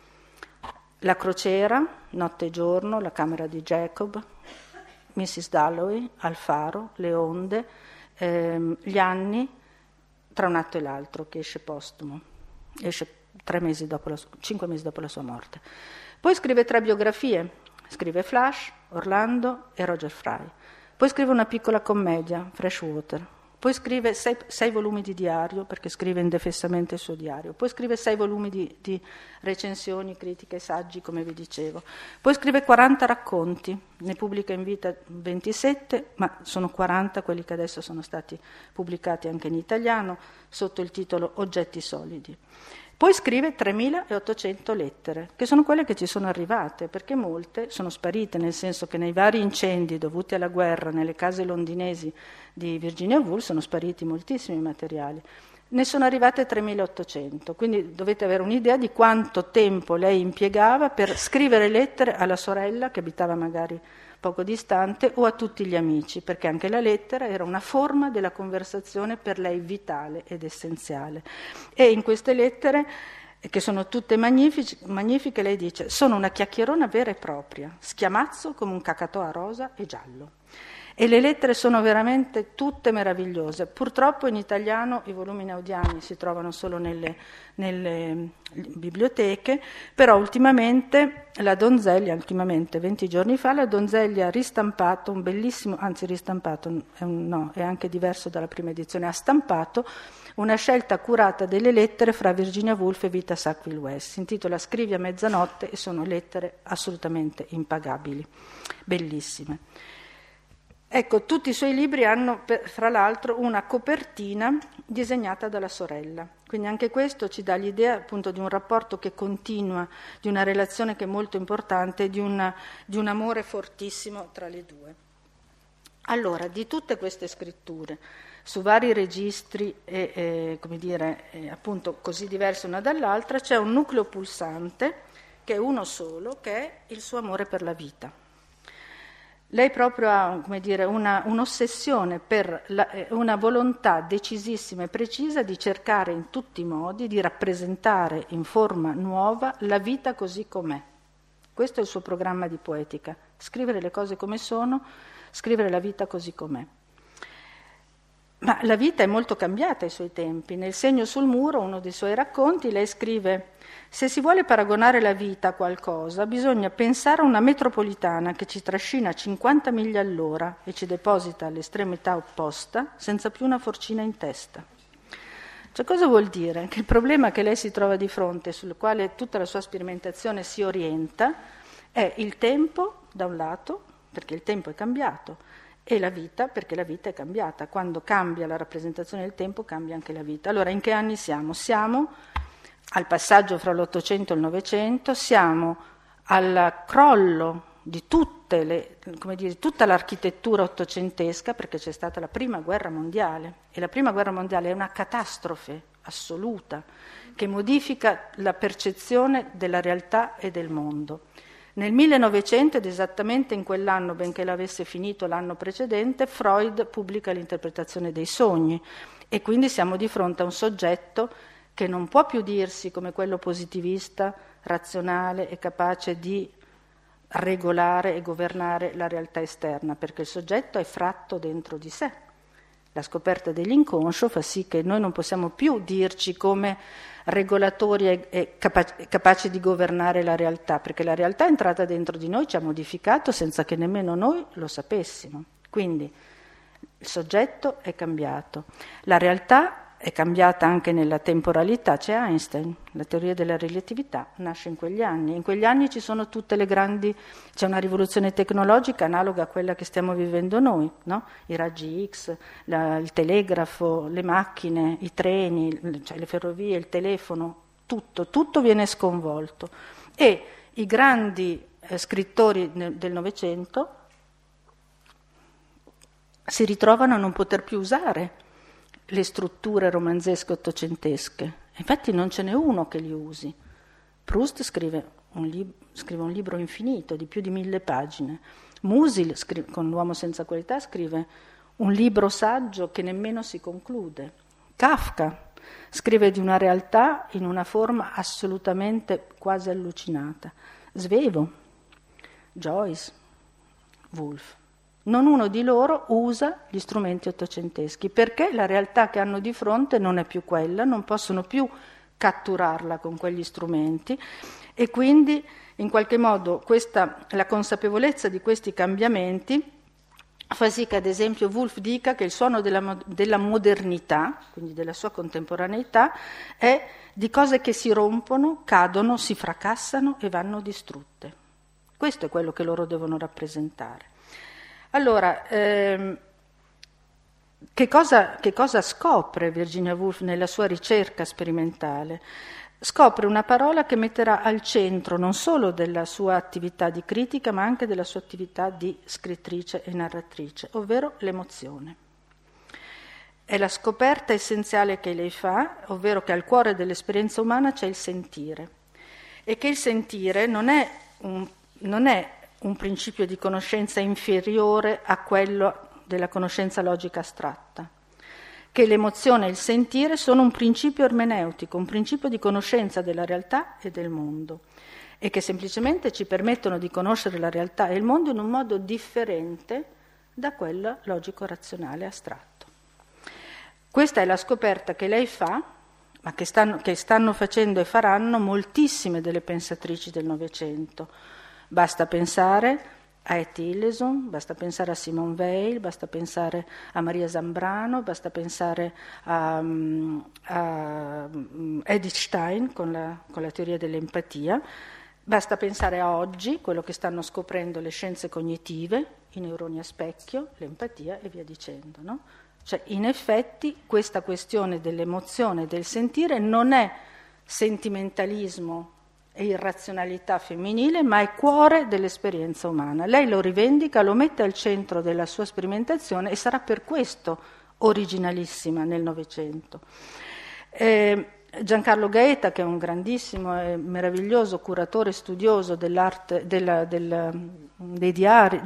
La crociera, Notte e giorno, La camera di Jacob, Mrs. Dalloway, Al faro, Le onde, Gli anni, Tra un atto e l'altro, che esce postumo, esce 5 mesi dopo la sua morte. Poi scrive 3 biografie, scrive Flash, Orlando e Roger Fry. Poi scrive una piccola commedia, Freshwater. Poi scrive 6 volumi di diario, perché scrive indefessamente il suo diario. Poi scrive 6 volumi di recensioni, critiche, saggi, come vi dicevo. Poi scrive 40 racconti, ne pubblica in vita 27, ma sono 40 quelli che adesso sono stati pubblicati anche in italiano, sotto il titolo Oggetti solidi. Poi scrive 3.800 lettere, che sono quelle che ci sono arrivate, perché molte sono sparite, nel senso che nei vari incendi dovuti alla guerra nelle case londinesi di Virginia Woolf sono spariti moltissimi materiali. Ne sono arrivate 3.800, quindi dovete avere un'idea di quanto tempo lei impiegava per scrivere lettere alla sorella, che abitava magari poco distante, o a tutti gli amici, perché anche la lettera era una forma della conversazione per lei vitale ed essenziale. E in queste lettere, che sono tutte magnifiche, lei dice: sono una chiacchierona vera e propria, schiamazzo come un cacatoa rosa e giallo. E le lettere sono veramente tutte meravigliose. Purtroppo in italiano i volumi naudiani si trovano solo nelle biblioteche, però ultimamente 20 giorni fa, la Donzelli ha ristampato un bellissimo, anzi ristampato, è anche diverso dalla prima edizione, ha stampato una scelta curata delle lettere fra Virginia Woolf e Vita Sackville West. Si intitola Scrivi a mezzanotte e sono lettere assolutamente impagabili, bellissime. Ecco, tutti i suoi libri hanno, fra l'altro, una copertina disegnata dalla sorella. Quindi anche questo ci dà l'idea appunto di un rapporto che continua, di una relazione che è molto importante, di un amore fortissimo tra le due. Allora, di tutte queste scritture, su vari registri appunto così diverse una dall'altra, c'è un nucleo pulsante, che è uno solo, che è il suo amore per la vita. Lei proprio ha, un'ossessione una volontà decisissima e precisa di cercare in tutti i modi di rappresentare in forma nuova la vita così com'è. Questo è il suo programma di poetica: scrivere le cose come sono, scrivere la vita così com'è. Ma la vita è molto cambiata ai suoi tempi. Nel Segno sul muro, uno dei suoi racconti, lei scrive: se si vuole paragonare la vita a qualcosa, bisogna pensare a una metropolitana che ci trascina a 50 miglia all'ora e ci deposita all'estremità opposta senza più una forcina in testa. Cioè, cosa vuol dire? Che il problema che lei si trova di fronte, sul quale tutta la sua sperimentazione si orienta, è il tempo, da un lato, perché il tempo è cambiato, e la vita, perché la vita è cambiata. Quando cambia la rappresentazione del tempo, cambia anche la vita. Allora, in che anni siamo? Siamo al passaggio fra l'Ottocento e il Novecento, siamo al crollo di tutta l'architettura ottocentesca, perché c'è stata la Prima Guerra Mondiale, e la Prima Guerra Mondiale è una catastrofe assoluta che modifica la percezione della realtà e del mondo. Nel 1900, ed esattamente in quell'anno, benché l'avesse finito l'anno precedente, Freud pubblica l'interpretazione dei sogni, e quindi siamo di fronte a un soggetto che non può più dirsi come quello positivista, razionale e capace di regolare e governare la realtà esterna, perché il soggetto è fratto dentro di sé. La scoperta dell'inconscio fa sì che noi non possiamo più dirci come regolatori e capaci di governare la realtà, perché la realtà è entrata dentro di noi, ci ha modificato senza che nemmeno noi lo sapessimo. Quindi il soggetto è cambiato, la realtà è cambiata anche nella temporalità. C'è Einstein, la teoria della relatività nasce in quegli anni ci sono tutte le grandi, c'è una rivoluzione tecnologica analoga a quella che stiamo vivendo noi, no? I raggi X, il telegrafo, le macchine, i treni, cioè le ferrovie, il telefono, tutto viene sconvolto, e i grandi scrittori del Novecento si ritrovano a non poter più usare le strutture romanzesche ottocentesche. Infatti non ce n'è uno che li usi. Proust scrive un libro infinito di più di 1000 pagine. Musil, con L'uomo senza qualità, scrive un libro saggio che nemmeno si conclude. Kafka scrive di una realtà in una forma assolutamente quasi allucinata. Svevo, Joyce, Woolf. Non uno di loro usa gli strumenti ottocenteschi, perché la realtà che hanno di fronte non è più quella, non possono più catturarla con quegli strumenti, e quindi in qualche modo la consapevolezza di questi cambiamenti fa sì che, ad esempio, Woolf dica che il suono della modernità, quindi della sua contemporaneità, è di cose che si rompono, cadono, si fracassano e vanno distrutte. Questo è quello che loro devono rappresentare. Allora, che cosa scopre Virginia Woolf nella sua ricerca sperimentale? Scopre una parola che metterà al centro non solo della sua attività di critica, ma anche della sua attività di scrittrice e narratrice, ovvero l'emozione. È la scoperta essenziale che lei fa, ovvero che al cuore dell'esperienza umana c'è il sentire, e che il sentire non è un principio di conoscenza inferiore a quello della conoscenza logica astratta, che l'emozione e il sentire sono un principio ermeneutico, un principio di conoscenza della realtà e del mondo, e che semplicemente ci permettono di conoscere la realtà e il mondo in un modo differente da quello logico-razionale astratto. Questa è la scoperta che lei fa, ma che stanno facendo e faranno moltissime delle pensatrici del Novecento. Basta pensare a Etty Hillesum, basta pensare a Simone Weil, basta pensare a Maria Zambrano, basta pensare a Edith Stein con la teoria dell'empatia, basta pensare a oggi, quello che stanno scoprendo le scienze cognitive, i neuroni a specchio, l'empatia e via dicendo, no? Cioè, in effetti, questa questione dell'emozione e del sentire non è sentimentalismo e irrazionalità femminile, ma è cuore dell'esperienza umana. Lei lo rivendica, lo mette al centro della sua sperimentazione, e sarà per questo originalissima nel Novecento. Giancarlo Gaeta, che è un grandissimo e meraviglioso curatore studioso dell'arte, dei diari,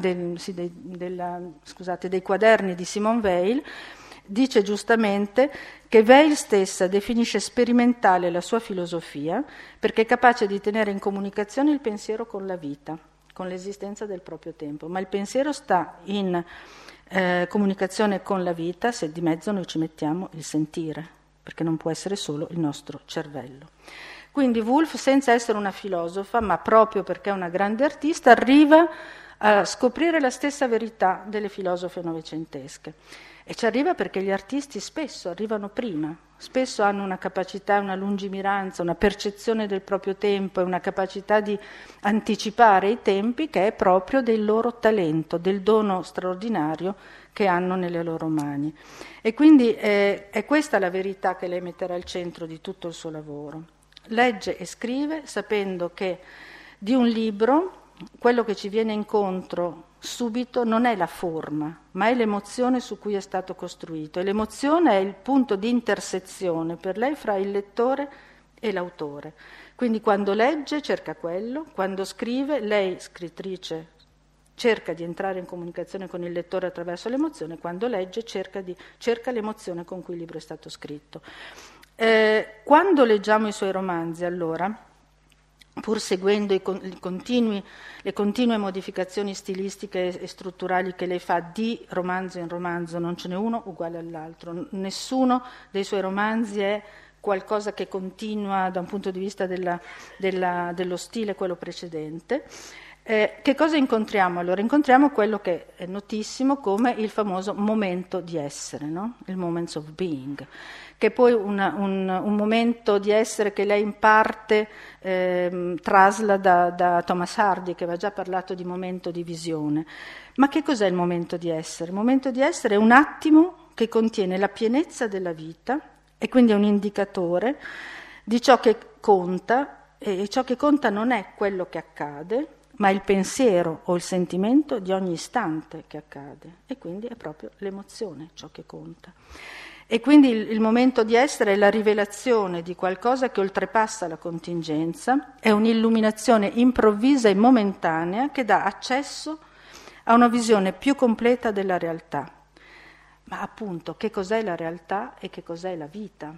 dei quaderni di Simone Weil, dice giustamente che Weil stessa definisce sperimentale la sua filosofia perché è capace di tenere in comunicazione il pensiero con la vita, con l'esistenza del proprio tempo, ma il pensiero sta in comunicazione con la vita se di mezzo noi ci mettiamo il sentire, perché non può essere solo il nostro cervello. Quindi Woolf, senza essere una filosofa, ma proprio perché è una grande artista, arriva a scoprire la stessa verità delle filosofe novecentesche. E ci arriva perché gli artisti spesso arrivano prima, spesso hanno una capacità, una lungimiranza, una percezione del proprio tempo e una capacità di anticipare i tempi che è proprio del loro talento, del dono straordinario che hanno nelle loro mani. E quindi è questa la verità che lei metterà al centro di tutto il suo lavoro. Legge e scrive sapendo che di un libro quello che ci viene incontro subito non è la forma, ma è l'emozione su cui è stato costruito. E l'emozione è il punto di intersezione per lei fra il lettore e l'autore. Quindi quando legge cerca quello, quando scrive, lei, scrittrice, cerca di entrare in comunicazione con il lettore attraverso l'emozione, quando legge cerca l'emozione con cui il libro è stato scritto. Quando leggiamo i suoi romanzi, allora, pur seguendo le continue modificazioni stilistiche e strutturali che lei fa di romanzo in romanzo, non ce n'è uno uguale all'altro, nessuno dei suoi romanzi è qualcosa che continua da un punto di vista dello stile quello precedente. Che cosa incontriamo allora? Incontriamo quello che è notissimo come il famoso momento di essere, no? Il moments of being, che è poi un momento di essere che lei in parte trasla da Thomas Hardy, che aveva già parlato di momento di visione. Ma che cos'è il momento di essere? Il momento di essere è un attimo che contiene la pienezza della vita e quindi è un indicatore di ciò che conta, e ciò che conta non è quello che accade, ma il pensiero o il sentimento di ogni istante che accade, e quindi è proprio l'emozione ciò che conta. E quindi il momento di essere è la rivelazione di qualcosa che oltrepassa la contingenza, è un'illuminazione improvvisa e momentanea che dà accesso a una visione più completa della realtà. Ma appunto, che cos'è la realtà e che cos'è la vita?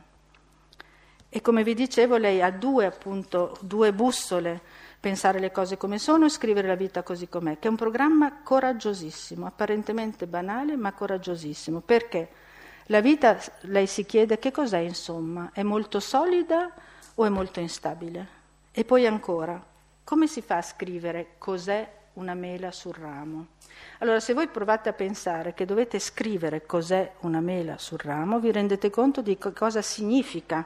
E come vi dicevo, lei ha due bussole: pensare le cose come sono e scrivere la vita così com'è, che è un programma coraggiosissimo, apparentemente banale ma coraggiosissimo. Perché la vita, lei si chiede, che cos'è insomma? È molto solida o è molto instabile? E poi ancora, come si fa a scrivere cos'è una mela sul ramo? Allora, se voi provate a pensare che dovete scrivere cos'è una mela sul ramo, vi rendete conto di cosa significa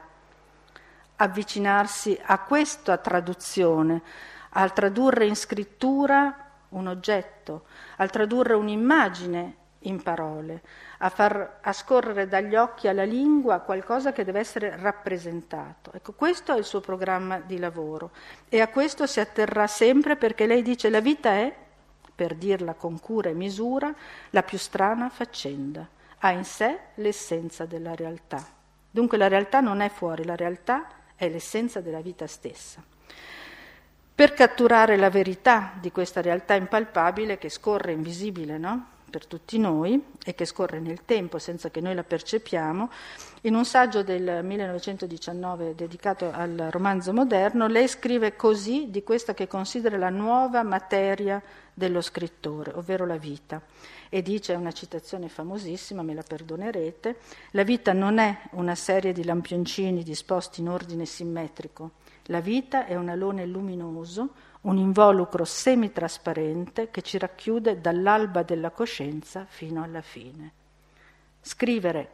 avvicinarsi a questa traduzione, al tradurre in scrittura un oggetto, al tradurre un'immagine in parole, a far scorrere dagli occhi alla lingua qualcosa che deve essere rappresentato. Ecco, questo è il suo programma di lavoro e a questo si atterrà sempre, perché lei dice: la vita è, per dirla con cura e misura, la più strana faccenda, ha in sé l'essenza della realtà. Dunque la realtà non è fuori, la realtà è l'essenza della vita stessa. Per catturare la verità di questa realtà impalpabile che scorre invisibile, no? Per tutti noi, e che scorre nel tempo senza che noi la percepiamo, in un saggio del 1919 dedicato al romanzo moderno, lei scrive così di questa che considera la nuova materia dello scrittore, ovvero la vita. E dice, è una citazione famosissima, me la perdonerete: la vita non è una serie di lampioncini disposti in ordine simmetrico. La vita è un alone luminoso, un involucro semitrasparente che ci racchiude dall'alba della coscienza fino alla fine. Scrivere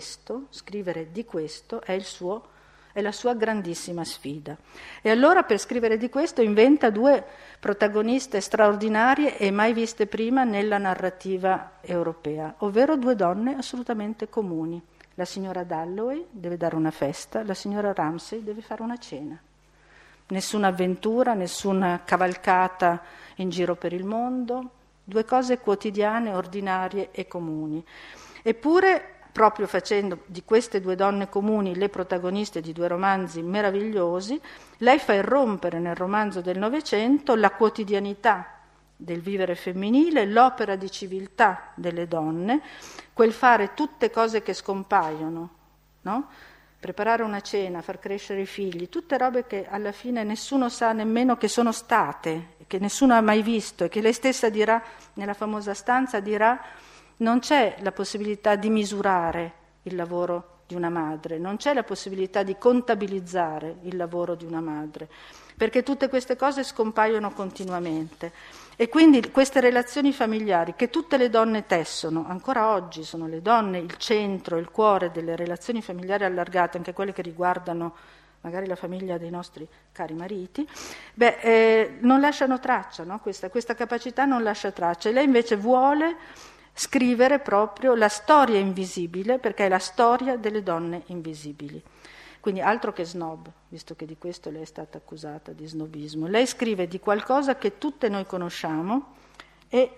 di questo è la sua grandissima sfida. E allora, per scrivere di questo, inventa due protagoniste straordinarie e mai viste prima nella narrativa europea, ovvero due donne assolutamente comuni. La signora Dalloway deve dare una festa, la signora Ramsay deve fare una cena. Nessuna avventura, nessuna cavalcata in giro per il mondo, due cose quotidiane, ordinarie e comuni. Eppure, proprio facendo di queste due donne comuni le protagoniste di due romanzi meravigliosi, lei fa irrompere nel romanzo del Novecento la quotidianità del vivere femminile, l'opera di civiltà delle donne, quel fare tutte cose che scompaiono, no? Preparare una cena, far crescere i figli, tutte robe che alla fine nessuno sa nemmeno che sono state, che nessuno ha mai visto, e che lei stessa dirà, nella famosa stanza, dirà: non c'è la possibilità di misurare il lavoro di una madre, non c'è la possibilità di contabilizzare il lavoro di una madre, perché tutte queste cose scompaiono continuamente. E quindi queste relazioni familiari che tutte le donne tessono, ancora oggi sono le donne il centro, il cuore delle relazioni familiari allargate, anche quelle che riguardano magari la famiglia dei nostri cari mariti, non lasciano traccia, no? Questa capacità non lascia traccia. E lei invece vuole scrivere proprio la storia invisibile, perché è la storia delle donne invisibili. Quindi altro che snob, visto che di questo lei è stata accusata di snobismo. Lei scrive di qualcosa che tutte noi conosciamo e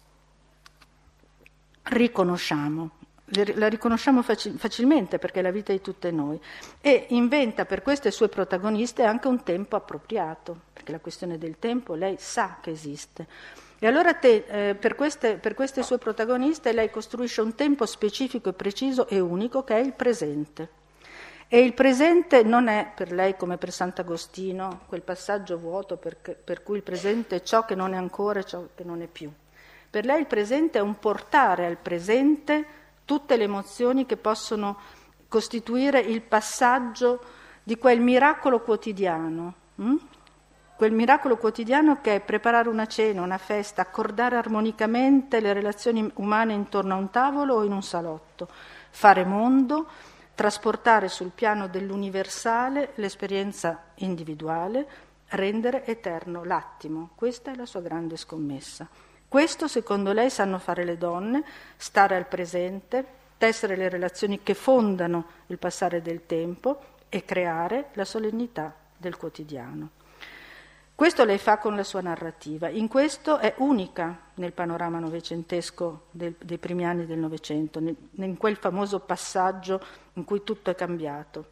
riconosciamo. La riconosciamo facilmente perché è la vita di tutte noi, e inventa per queste sue protagoniste anche un tempo appropriato, perché la questione del tempo lei sa che esiste. E allora per queste sue protagoniste lei costruisce un tempo specifico e preciso e unico che è il presente. E il presente non è per lei, come per Sant'Agostino, quel passaggio vuoto per cui il presente è ciò che non è ancora e ciò che non è più. Per lei il presente è un portare al presente tutte le emozioni che possono costituire il passaggio di quel miracolo quotidiano. Quel miracolo quotidiano che è preparare una cena, una festa, accordare armonicamente le relazioni umane intorno a un tavolo o in un salotto, fare mondo, trasportare sul piano dell'universale l'esperienza individuale, rendere eterno l'attimo. Questa è la sua grande scommessa. Questo, secondo lei, sanno fare le donne, stare al presente, tessere le relazioni che fondano il passare del tempo e creare la solennità del quotidiano. Questo lei fa con la sua narrativa. In questo è unica nel panorama novecentesco dei primi anni del Novecento, in quel famoso passaggio in cui tutto è cambiato.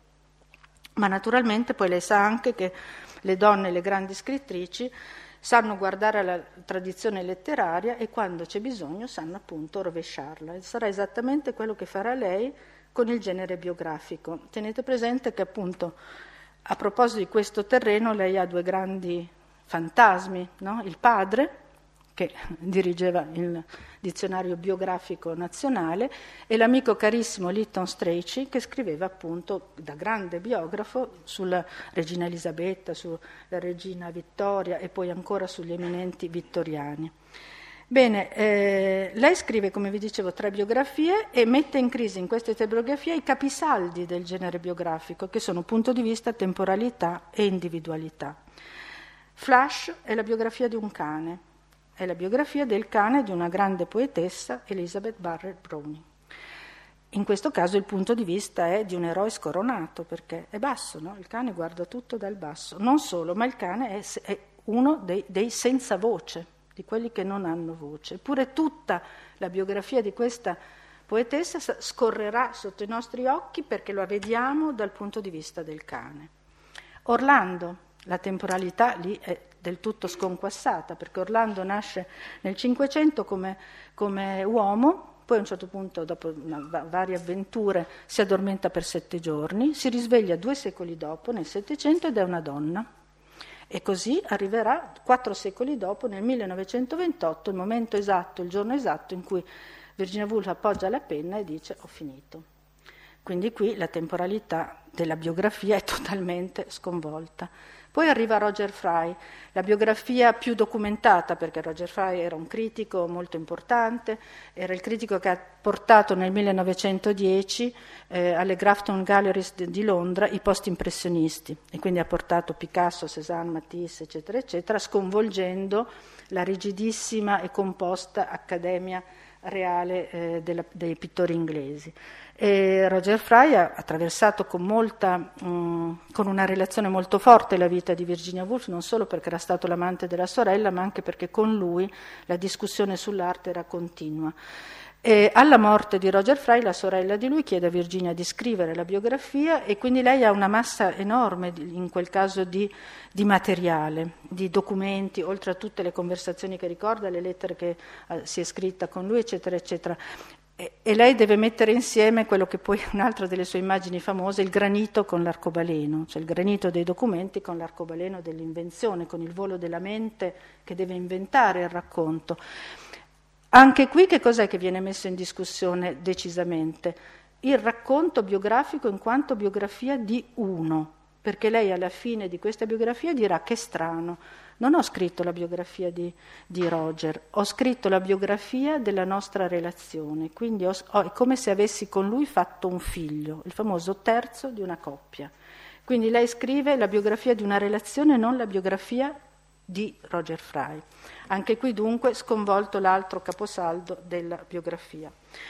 Ma naturalmente poi lei sa anche che le donne, le grandi scrittrici, sanno guardare alla tradizione letteraria e quando c'è bisogno sanno appunto rovesciarla. E sarà esattamente quello che farà lei con il genere biografico. Tenete presente che appunto a proposito di questo terreno lei ha due grandi fantasmi, no? Il padre, che dirigeva il dizionario biografico nazionale, e l'amico carissimo Lytton Strachey, che scriveva appunto da grande biografo sulla regina Elisabetta, sulla regina Vittoria e poi ancora sugli eminenti vittoriani. Bene, lei scrive, come vi dicevo, 3 biografie e mette in crisi in queste 3 biografie i capisaldi del genere biografico, che sono punto di vista, temporalità e individualità. Flash è la biografia di un cane, è la biografia del cane di una grande poetessa, Elizabeth Barrett Browning. In questo caso il punto di vista è di un eroe scoronato, perché è basso, no? Il cane guarda tutto dal basso. Non solo, ma il cane è uno dei senza voce, di quelli che non hanno voce. Eppure tutta la biografia di questa poetessa scorrerà sotto i nostri occhi perché la vediamo dal punto di vista del cane. Orlando, la temporalità lì è del tutto sconquassata, perché Orlando nasce nel Cinquecento come uomo, poi a un certo punto, dopo varie avventure, si addormenta per 7 giorni, si risveglia 2 secoli dopo, nel Settecento, ed è una donna. E così arriverà 4 secoli dopo, nel 1928, il momento esatto, il giorno esatto in cui Virginia Woolf appoggia la penna e dice ho finito. Quindi qui la temporalità della biografia è totalmente sconvolta. Poi arriva Roger Fry, la biografia più documentata, perché Roger Fry era un critico molto importante, era il critico che ha portato nel 1910 alle Grafton Galleries di Londra i post-impressionisti, e quindi ha portato Picasso, Cézanne, Matisse, eccetera, eccetera, sconvolgendo la rigidissima e composta accademia reale dei pittori inglesi. E Roger Fry ha attraversato con una relazione molto forte la vita di Virginia Woolf, non solo perché era stato l'amante della sorella, ma anche perché con lui la discussione sull'arte era continua. E alla morte di Roger Fry, la sorella di lui chiede a Virginia di scrivere la biografia, e quindi lei ha una massa enorme, in quel caso, di materiale, di documenti, oltre a tutte le conversazioni che ricorda, le lettere che si è scritta con lui, eccetera, eccetera. E lei deve mettere insieme quello che poi è un'altra delle sue immagini famose, il granito con l'arcobaleno, cioè il granito dei documenti con l'arcobaleno dell'invenzione, con il volo della mente che deve inventare il racconto. Anche qui che cos'è che viene messo in discussione decisamente? Il racconto biografico in quanto biografia di uno, perché lei alla fine di questa biografia dirà: che strano, non ho scritto la biografia di Roger, ho scritto la biografia della nostra relazione, quindi è come se avessi con lui fatto un figlio, il famoso terzo di una coppia. Quindi lei scrive la biografia di una relazione, non la biografia di Roger Fry. Anche qui dunque sconvolto l'altro caposaldo della biografia.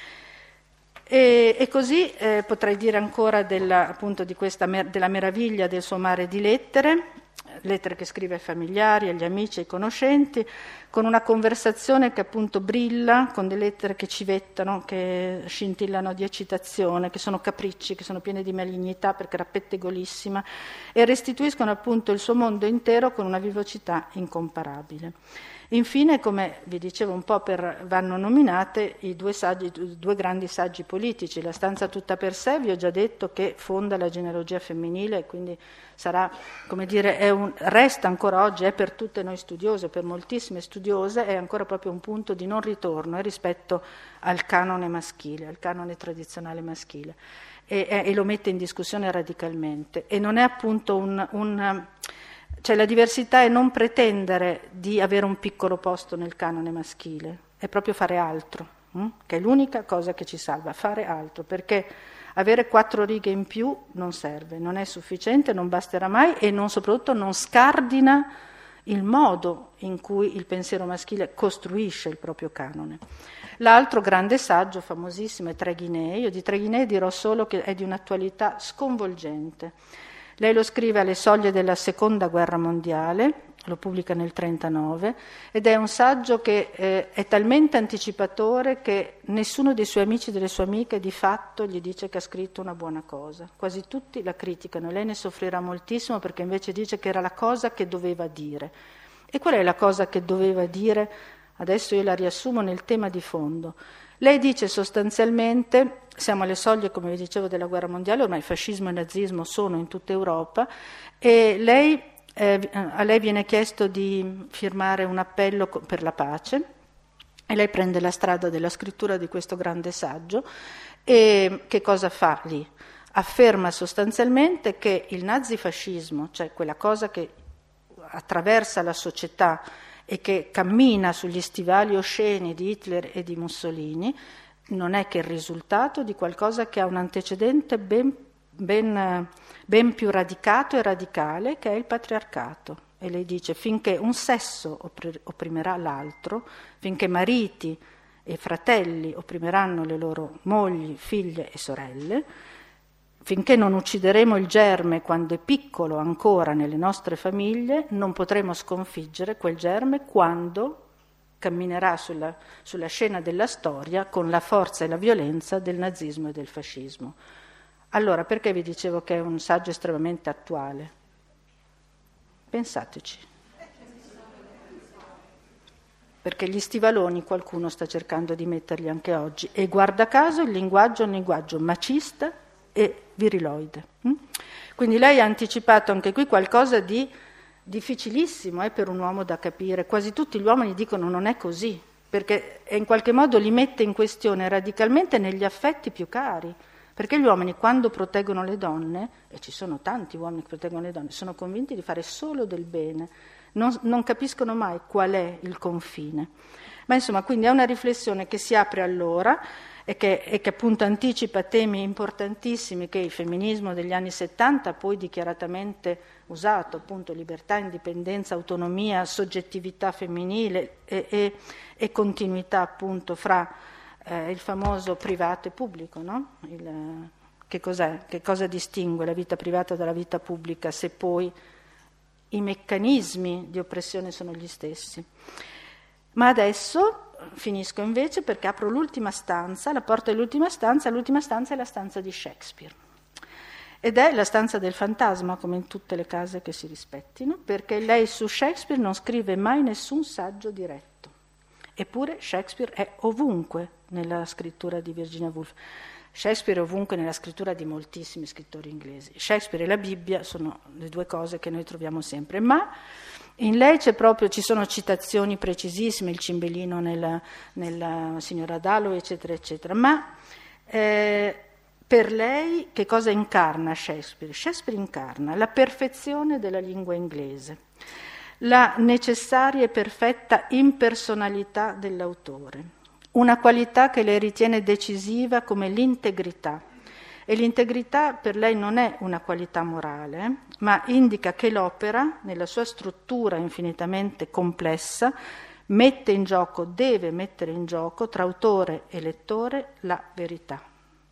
E così potrei dire ancora appunto della meraviglia del suo mare di lettere che scrive ai familiari, agli amici, ai conoscenti, con una conversazione che appunto brilla, con delle lettere che civettano, che scintillano di eccitazione, che sono capricci, che sono piene di malignità perché era pettegolissima, e restituiscono appunto il suo mondo intero con una vivacità incomparabile. Infine, come vi dicevo un po', vanno nominate i due grandi saggi politici. La stanza tutta per sé, vi ho già detto che fonda la genealogia femminile, e quindi sarà, come dire, resta ancora oggi, è per tutte noi studiose, per moltissime studiose, è ancora proprio un punto di non ritorno rispetto al canone maschile, al canone tradizionale maschile, e lo mette in discussione radicalmente. E non è appunto cioè la diversità è non pretendere di avere un piccolo posto nel canone maschile, è proprio fare altro, che è l'unica cosa che ci salva, fare altro, perché avere 4 righe in più non serve, non è sufficiente, non basterà mai, e soprattutto non scardina il modo in cui il pensiero maschile costruisce il proprio canone. L'altro grande saggio, famosissimo, è Tre Guinee. Io di Tre Guinee dirò solo che è di un'attualità sconvolgente. Lei lo scrive alle soglie della Seconda Guerra Mondiale, lo pubblica nel 1939, ed è un saggio che è talmente anticipatore che nessuno dei suoi amici e delle sue amiche di fatto gli dice che ha scritto una buona cosa. Quasi tutti la criticano, lei ne soffrirà moltissimo perché invece dice che era la cosa che doveva dire. E qual è la cosa che doveva dire? Adesso io la riassumo nel tema di fondo. Lei dice sostanzialmente, siamo alle soglie, come vi dicevo, della guerra mondiale, ormai fascismo e nazismo sono in tutta Europa, e a lei viene chiesto di firmare un appello per la pace, e lei prende la strada della scrittura di questo grande saggio. E che cosa fa lì? Afferma sostanzialmente che il nazifascismo, cioè quella cosa che attraversa la società e che cammina sugli stivali osceni di Hitler e di Mussolini, non è che il risultato di qualcosa che ha un antecedente ben più radicato e radicale, che è il patriarcato. E lei dice: finché un sesso opprimerà l'altro, finché mariti e fratelli opprimeranno le loro mogli, figlie e sorelle, finché non uccideremo il germe quando è piccolo ancora nelle nostre famiglie, non potremo sconfiggere quel germe quando camminerà sulla scena della storia con la forza e la violenza del nazismo e del fascismo. Allora, perché vi dicevo che è un saggio estremamente attuale? Pensateci. Perché gli stivaloni qualcuno sta cercando di metterli anche oggi, e guarda caso il linguaggio è un linguaggio macista e viriloide. Quindi lei ha anticipato anche qui qualcosa di difficilissimo per un uomo da capire. Quasi tutti gli uomini dicono non è così, perché in qualche modo li mette in questione radicalmente negli affetti più cari, perché gli uomini quando proteggono le donne, e ci sono tanti uomini che proteggono le donne, sono convinti di fare solo del bene, non capiscono mai qual è il confine. Ma insomma, quindi è una riflessione che si apre allora e che appunto anticipa temi importantissimi che il femminismo degli anni 70 ha poi dichiaratamente usato, appunto libertà, indipendenza, autonomia, soggettività femminile e continuità appunto fra il famoso privato e pubblico, no? Che cos'è? Che cosa distingue la vita privata dalla vita pubblica se poi i meccanismi di oppressione sono gli stessi? Ma adesso finisco invece perché apro l'ultima stanza, la porta dell'ultima stanza. L'ultima stanza è la stanza di Shakespeare ed è la stanza del fantasma, come in tutte le case che si rispettino, perché lei su Shakespeare non scrive mai nessun saggio diretto, eppure Shakespeare è ovunque nella scrittura di Virginia Woolf. Shakespeare è ovunque nella scrittura di moltissimi scrittori inglesi. Shakespeare e la Bibbia sono le due cose che noi troviamo sempre, ma in lei ci sono citazioni precisissime, il cimbellino nella signora Dalloway, eccetera, eccetera, ma per lei che cosa incarna Shakespeare? Shakespeare incarna la perfezione della lingua inglese, la necessaria e perfetta impersonalità dell'autore, una qualità che lei ritiene decisiva come l'integrità. E l'integrità per lei non è una qualità morale, ma indica che l'opera, nella sua struttura infinitamente complessa, deve mettere in gioco tra autore e lettore la verità.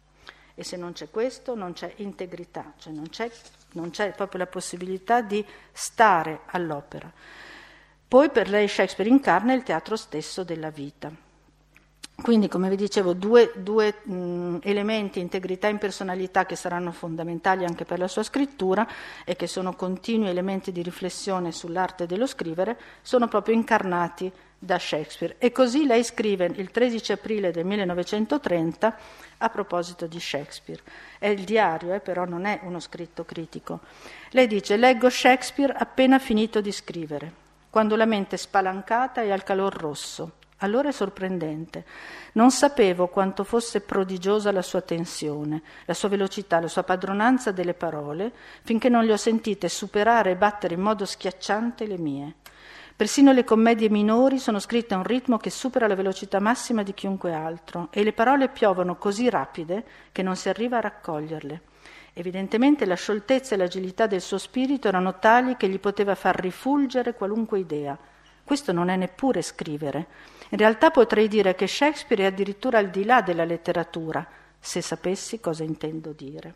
E se non c'è questo, non c'è integrità, cioè non c'è proprio la possibilità di stare all'opera. Poi per lei Shakespeare incarna il teatro stesso della vita. Quindi, come vi dicevo, due elementi, integrità e impersonalità, che saranno fondamentali anche per la sua scrittura e che sono continui elementi di riflessione sull'arte dello scrivere, sono proprio incarnati da Shakespeare. E così lei scrive il 13 aprile del 1930 a proposito di Shakespeare. È il diario, però non è uno scritto critico. Lei dice: «Leggo Shakespeare appena finito di scrivere, quando la mente è spalancata e al calor rosso. Allora è sorprendente. Non sapevo quanto fosse prodigiosa la sua tensione, la sua velocità, la sua padronanza delle parole, finché non le ho sentite superare e battere in modo schiacciante le mie. Persino le commedie minori sono scritte a un ritmo che supera la velocità massima di chiunque altro, e le parole piovono così rapide che non si arriva a raccoglierle. Evidentemente la scioltezza e l'agilità del suo spirito erano tali che gli poteva far rifulgere qualunque idea. Questo non è neppure scrivere. In realtà potrei dire che Shakespeare è addirittura al di là della letteratura, se sapessi cosa intendo dire».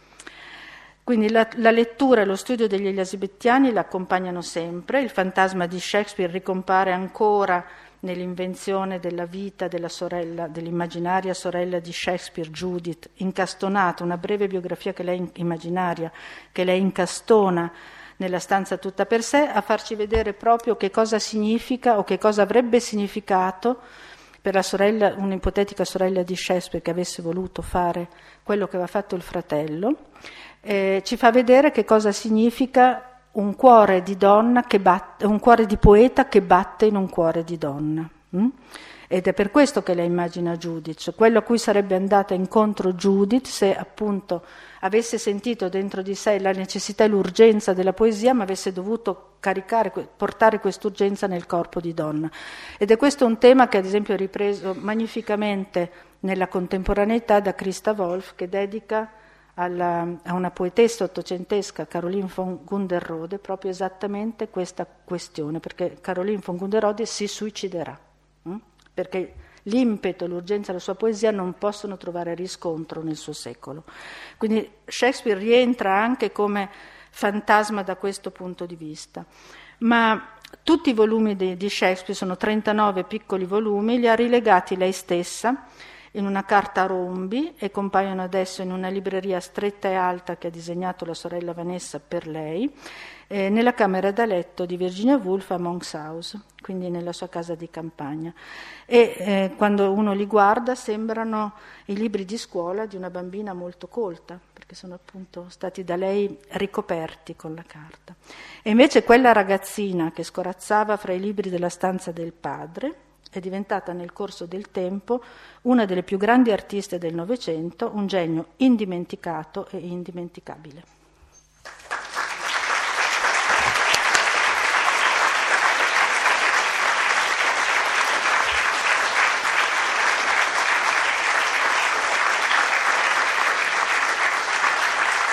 Quindi la lettura e lo studio degli elisabettiani l'accompagnano sempre. Il fantasma di Shakespeare ricompare ancora nell'invenzione della vita della sorella, dell'immaginaria sorella di Shakespeare, Judith, incastonata, una breve biografia immaginaria che lei incastona nella stanza tutta per sé, a farci vedere proprio che cosa significa o che cosa avrebbe significato per la sorella, un'ipotetica sorella di Shakespeare che avesse voluto fare quello che aveva fatto il fratello. Ci fa vedere che cosa significa un cuore di donna che batte, un cuore di poeta che batte in un cuore di donna. Ed è per questo che lei immagina Judith, cioè quello a cui sarebbe andata incontro Judith se appunto avesse sentito dentro di sé la necessità e l'urgenza della poesia, ma avesse dovuto portare quest'urgenza nel corpo di donna. Ed è questo un tema che ad esempio è ripreso magnificamente nella contemporaneità da Christa Wolf, che dedica a una poetessa ottocentesca, Caroline von Gunderrode, proprio esattamente questa questione, perché Caroline von Gunderrode si suiciderà, perché l'impeto, l'urgenza della sua poesia non possono trovare riscontro nel suo secolo. Quindi Shakespeare rientra anche come fantasma da questo punto di vista. Ma tutti i volumi di Shakespeare, sono 39 piccoli volumi, li ha rilegati lei stessa in una carta a rombi e compaiono adesso in una libreria stretta e alta che ha disegnato la sorella Vanessa per lei, nella camera da letto di Virginia Woolf a Monk's House, quindi nella sua casa di campagna. E quando uno li guarda sembrano i libri di scuola di una bambina molto colta, perché sono appunto stati da lei ricoperti con la carta. E invece quella ragazzina che scorazzava fra i libri della stanza del padre è diventata nel corso del tempo una delle più grandi artiste del Novecento, un genio indimenticato e indimenticabile.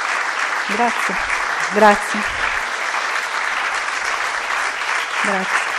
Grazie.